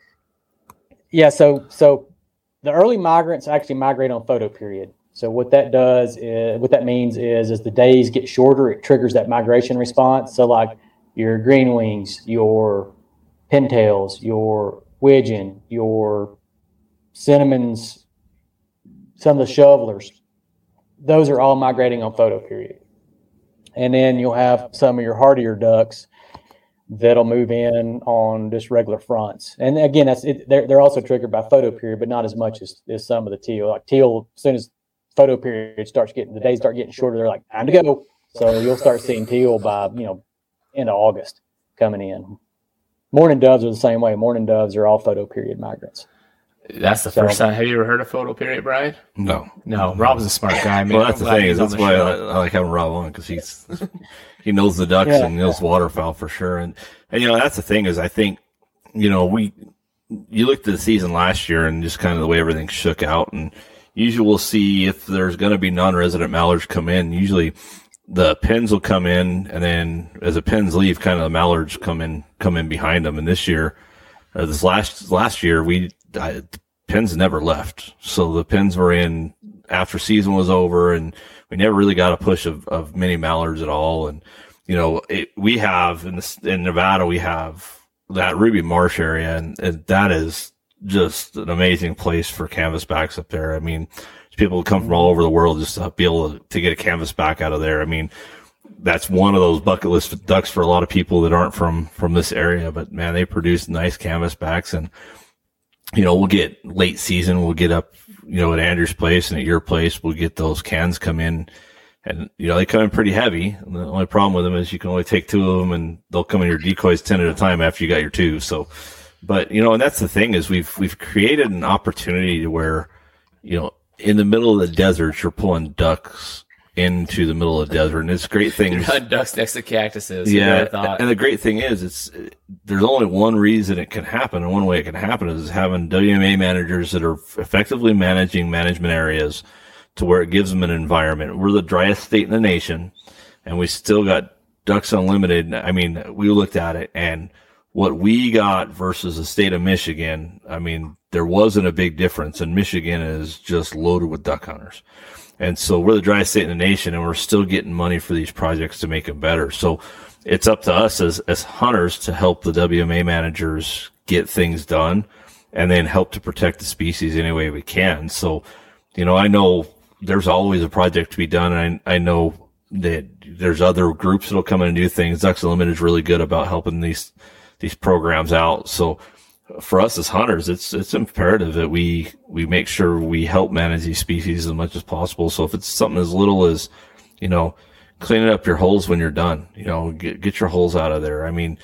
Yeah, so so the early migrants actually migrate on photo period. So what that does is, what that means is, as the days get shorter, it triggers that migration response. So like your green wings, your pintails, your widgeon, your cinnamons, some of the shovelers, those are all migrating on photo period. And then you'll have some of your hardier ducks that'll move in on just regular fronts. And again, that's it, they're, they're also triggered by photo period, but not as much as, as some of the teal. Like teal, as soon as photo period starts getting, the days start getting shorter, they're like, time to go. So you'll start seeing teal by, you know, end of August coming in. Mourning doves are the same way. Mourning doves are all photo period migrants. That's the so, first time. Have you ever heard of photo period, Brian? No. No. Rob's a smart guy. Man. Well, that's I'm the thing. Is that's why I, I like having Rob on, because he's he knows the ducks yeah. and knows waterfowl for sure. And, and, you know, that's the thing is I think, you know, we you looked at the season last year and just kind of the way everything shook out. And usually we'll see if there's going to be non-resident mallards come in. Usually the pins will come in, and then as the pins leave, kind of the mallards come in come in behind them. And this year, uh, this last last year, we I, the pins never left. So the pins were in after season was over, and we never really got a push of, of many mallards at all. And, you know, it, we have in this, in Nevada, we have that Ruby Marsh area, and, and that is just an amazing place for canvasbacks up there. I mean, people come from all over the world just to be able to, to get a canvasback out of there. I mean, that's one of those bucket list ducks for a lot of people that aren't from, from this area, but man, they produce nice canvasbacks. And, you know, we'll get late season, we'll get up, you know, at Andrew's place and at your place, we'll get those cans come in, and, you know, they come in pretty heavy. And the only problem with them is you can only take two of them, and they'll come in your decoys ten at a time after you got your two. So, but, you know, and that's the thing is we've, we've created an opportunity to where, you know, in the middle of the desert, you're pulling ducks into the middle of the desert, and it's great thing. Ducks next to cactuses. Yeah, and the great thing is, it's there's only one reason it can happen, and one way it can happen is having W M A managers that are effectively managing management areas to where it gives them an environment. We're the driest state in the nation, and we still got Ducks Unlimited. I mean, we looked at it, and what we got versus the state of Michigan, I mean, there wasn't a big difference, and Michigan is just loaded with duck hunters. And so we're the driest state in the nation, and we're still getting money for these projects to make them better. So it's up to us as, as hunters to help the W M A managers get things done and then help to protect the species any way we can. So, you know, I know there's always a project to be done, and I, I know that there's other groups that'll come in and do things. Ducks Unlimited is really good about helping these, these programs out. So for us as hunters, it's it's imperative that we we make sure we help manage these species as much as possible. So if it's something as little as, you know, cleaning up your holes when you're done, you know, get get your holes out of there. I mean,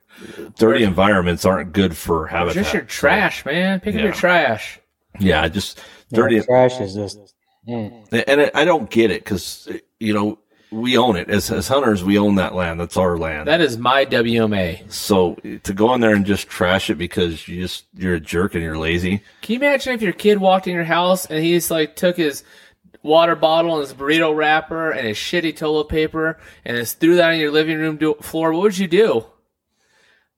dirty environments aren't good for habitat. Just your trash, so, man. Pick yeah. up your trash. Yeah, just dirty yeah, trash is just. Mm. And I don't get it because, you know, we own it. As as hunters, we own that land. That's our land. That is my W M A. So to go in there and just trash it because you just you're a jerk and you're lazy. Can you imagine if your kid walked in your house and he just like took his water bottle and his burrito wrapper and his shitty toilet paper and just threw that on your living room do- floor? What would you do?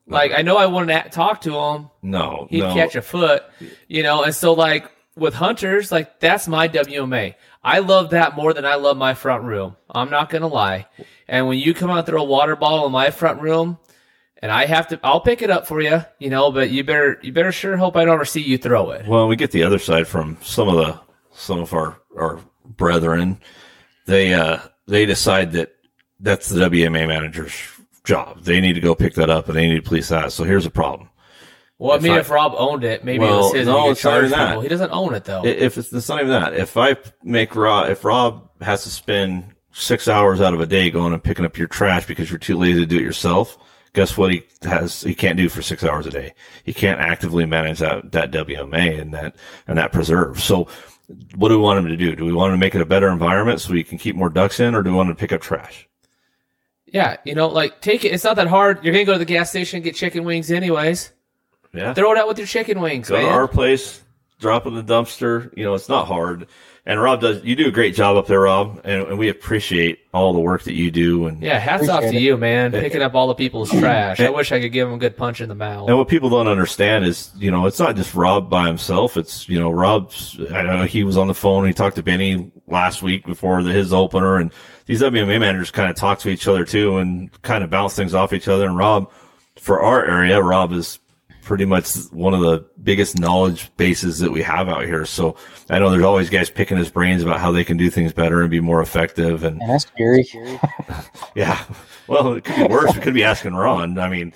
Like, I know I wanted to talk to him. No, He'd no. catch a foot, you know, and so, like, with hunters, like, that's my W M A. I love that more than I love my front room. I'm not going to lie. And when you come out through a water bottle in my front room, and I have to, I'll pick it up for you, you know, but you better, you better sure hope I don't ever see you throw it. Well, we get the other side from some of the, some of our, our brethren. They, uh, they decide that that's the W M A manager's job. They need to go pick that up and they need to police that. So here's the problem. Well, I If mean, I- if Rob owned it, maybe Well, it was his no, and he it's could not charge even that. people. He doesn't own it, though. If it's, it's not even that. If I make Rob, if Rob has to spend six hours out of a day going and picking up your trash because you're too lazy to do it yourself, guess what he has, he can't do for six hours a day. He can't actively manage that, that W M A and that, and that preserve. So what do we want him to do? Do we want him to make it a better environment so we can keep more ducks in, or do we want him to pick up trash? Yeah, you know, like, take it. It's not that hard. You're going to go to the gas station and get chicken wings anyways. Yeah. Throw it out with your chicken wings, Go man. to our place, drop in the dumpster. You know, it's not hard. And Rob does, you do a great job up there, Rob, and, and we appreciate all the work that you do. And, Yeah, hats off to Appreciate it. you, man, picking up all the people's trash. I wish I could give him a good punch in the mouth. and what people don't understand is, you know, it's not just Rob by himself. It's, you know, Rob's, I know he was on the phone. He talked to Benny last week before the, his opener, and these W M A managers kind of talk to each other too and kind of bounce things off each other. And Rob, for our area, Rob is pretty much one of the biggest knowledge bases that we have out here. So I know there's always guys picking his brains about how they can do things better and be more effective. And And that's scary. yeah, well, it could be worse. We could be asking Ron. I mean,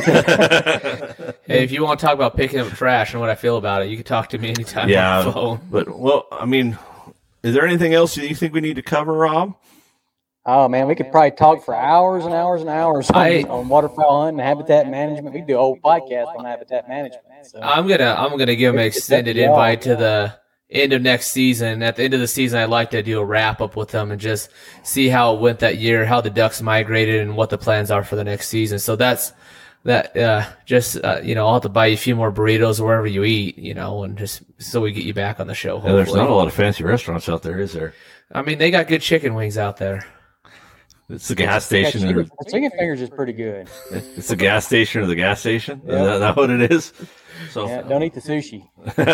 Hey, if you want to talk about picking up trash and what I feel about it, you can talk to me anytime on the yeah, phone. but well, I mean, is there anything else that you think we need to cover, Rob? Oh man, we could probably talk for hours and hours and hours on, I- on waterfowl hunting and habitat management. We could do a whole podcast on habitat management. So. I'm gonna I'm gonna give him an extended Yeah. invite to the end of next season. At the end of the season, I'd like to do a wrap up with them and just see how it went that year, how the ducks migrated, and what the plans are for the next season. So that's that. Uh, just uh, you know, I'll have to buy you a few more burritos wherever you eat, you know, and just so we get you back on the show. Yeah, there's hopefully. not a lot of fancy restaurants out there, is there? I mean, they got good chicken wings out there. It's the gas Yeah, station. chicken, Or, chicken fingers is pretty good. it's the gas station or the gas station. Is Yeah. that, that what it is? So Yeah, don't eat the sushi.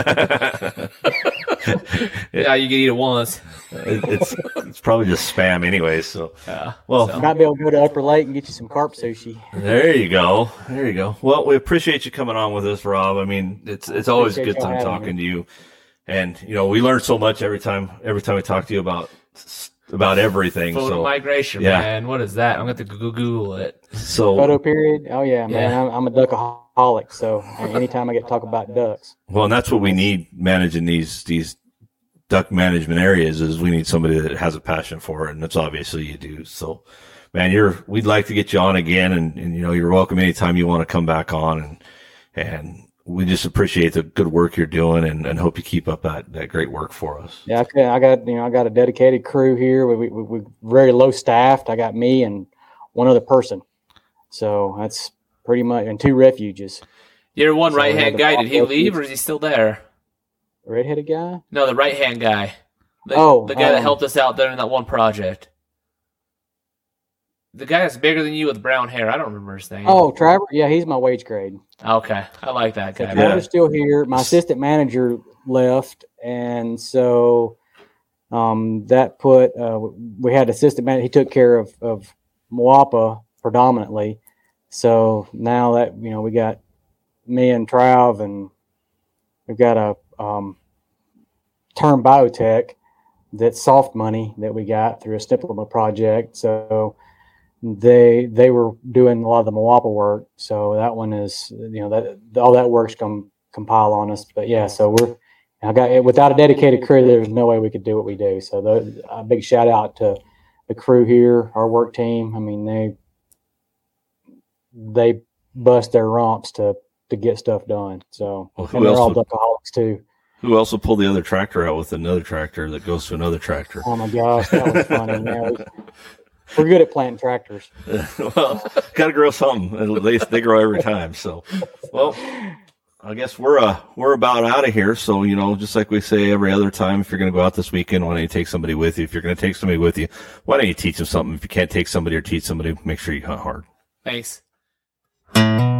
Yeah, you can eat it once. it, it's it's probably just spam anyway. So Yeah. well, You might be able to go to Upper Lake and get you some carp sushi. there you go. There you go. Well, we appreciate you coming on with us, Rob. I mean, it's it's always a Appreciate good y'all time having talking me. to you, and you know we learn so much every time every time we talk to you about about everything. Photo So migration, yeah. man. What is that? I'm going to have to Goo- Google it. so Photo period. Oh yeah, man. Yeah. I'm, I'm a duckaholic, so anytime I get to talk about ducks, well, and that's what we need managing these these duck management areas is we need somebody that has a passion for it, and that's obviously you do. So, man, you're we'd like to get you on again, and, and you know you're welcome anytime you want to come back on, and and we just appreciate the good work you're doing, and, and hope you keep up that, that great work for us. yeah, I, could- I got you know I got a dedicated crew here. We we we very low staffed. I got me and one other person, so that's pretty much and two refuges. Your one So we right had hand to guy, pop did he up leave these- or is he still there? Redheaded guy. No, the right hand guy. The, Oh, the guy that um, helped us out there in that one project. The guy that's bigger than you with brown hair. I don't remember his name. Oh, Trevor. Yeah, he's my wage grade. Okay. I like that So guy. Trevor's still here. My assistant manager left, and so um, that put uh, we had assistant manager. He took care of of Moapa predominantly. So now that you know, we got me and Trav, and we've got a um, Term Biotech that's soft money that we got through a Stipplema project. So they they were doing a lot of the Moapa work. So that one is you know that all that work's come compile on us. But yeah, so we're I got without a dedicated crew, there's no way we could do what we do. So the, a big shout out to the crew here, our work team. I mean they they bust their rumps to to get stuff done. So Well, who and they're else all would- duckaholics too. Who else will pull the other tractor out with another tractor that goes to another tractor? Oh my gosh, that was funny. Yeah, we, we're good at planting tractors. Well, gotta grow something. At least they grow every time. So, well, I guess we're uh we're about out of here. So you know, just like we say every other time, if you're gonna go out this weekend, why don't you take somebody with you? If you're gonna take somebody with you, why don't you teach them something? If you can't take somebody or teach somebody, make sure you hunt hard. Thanks.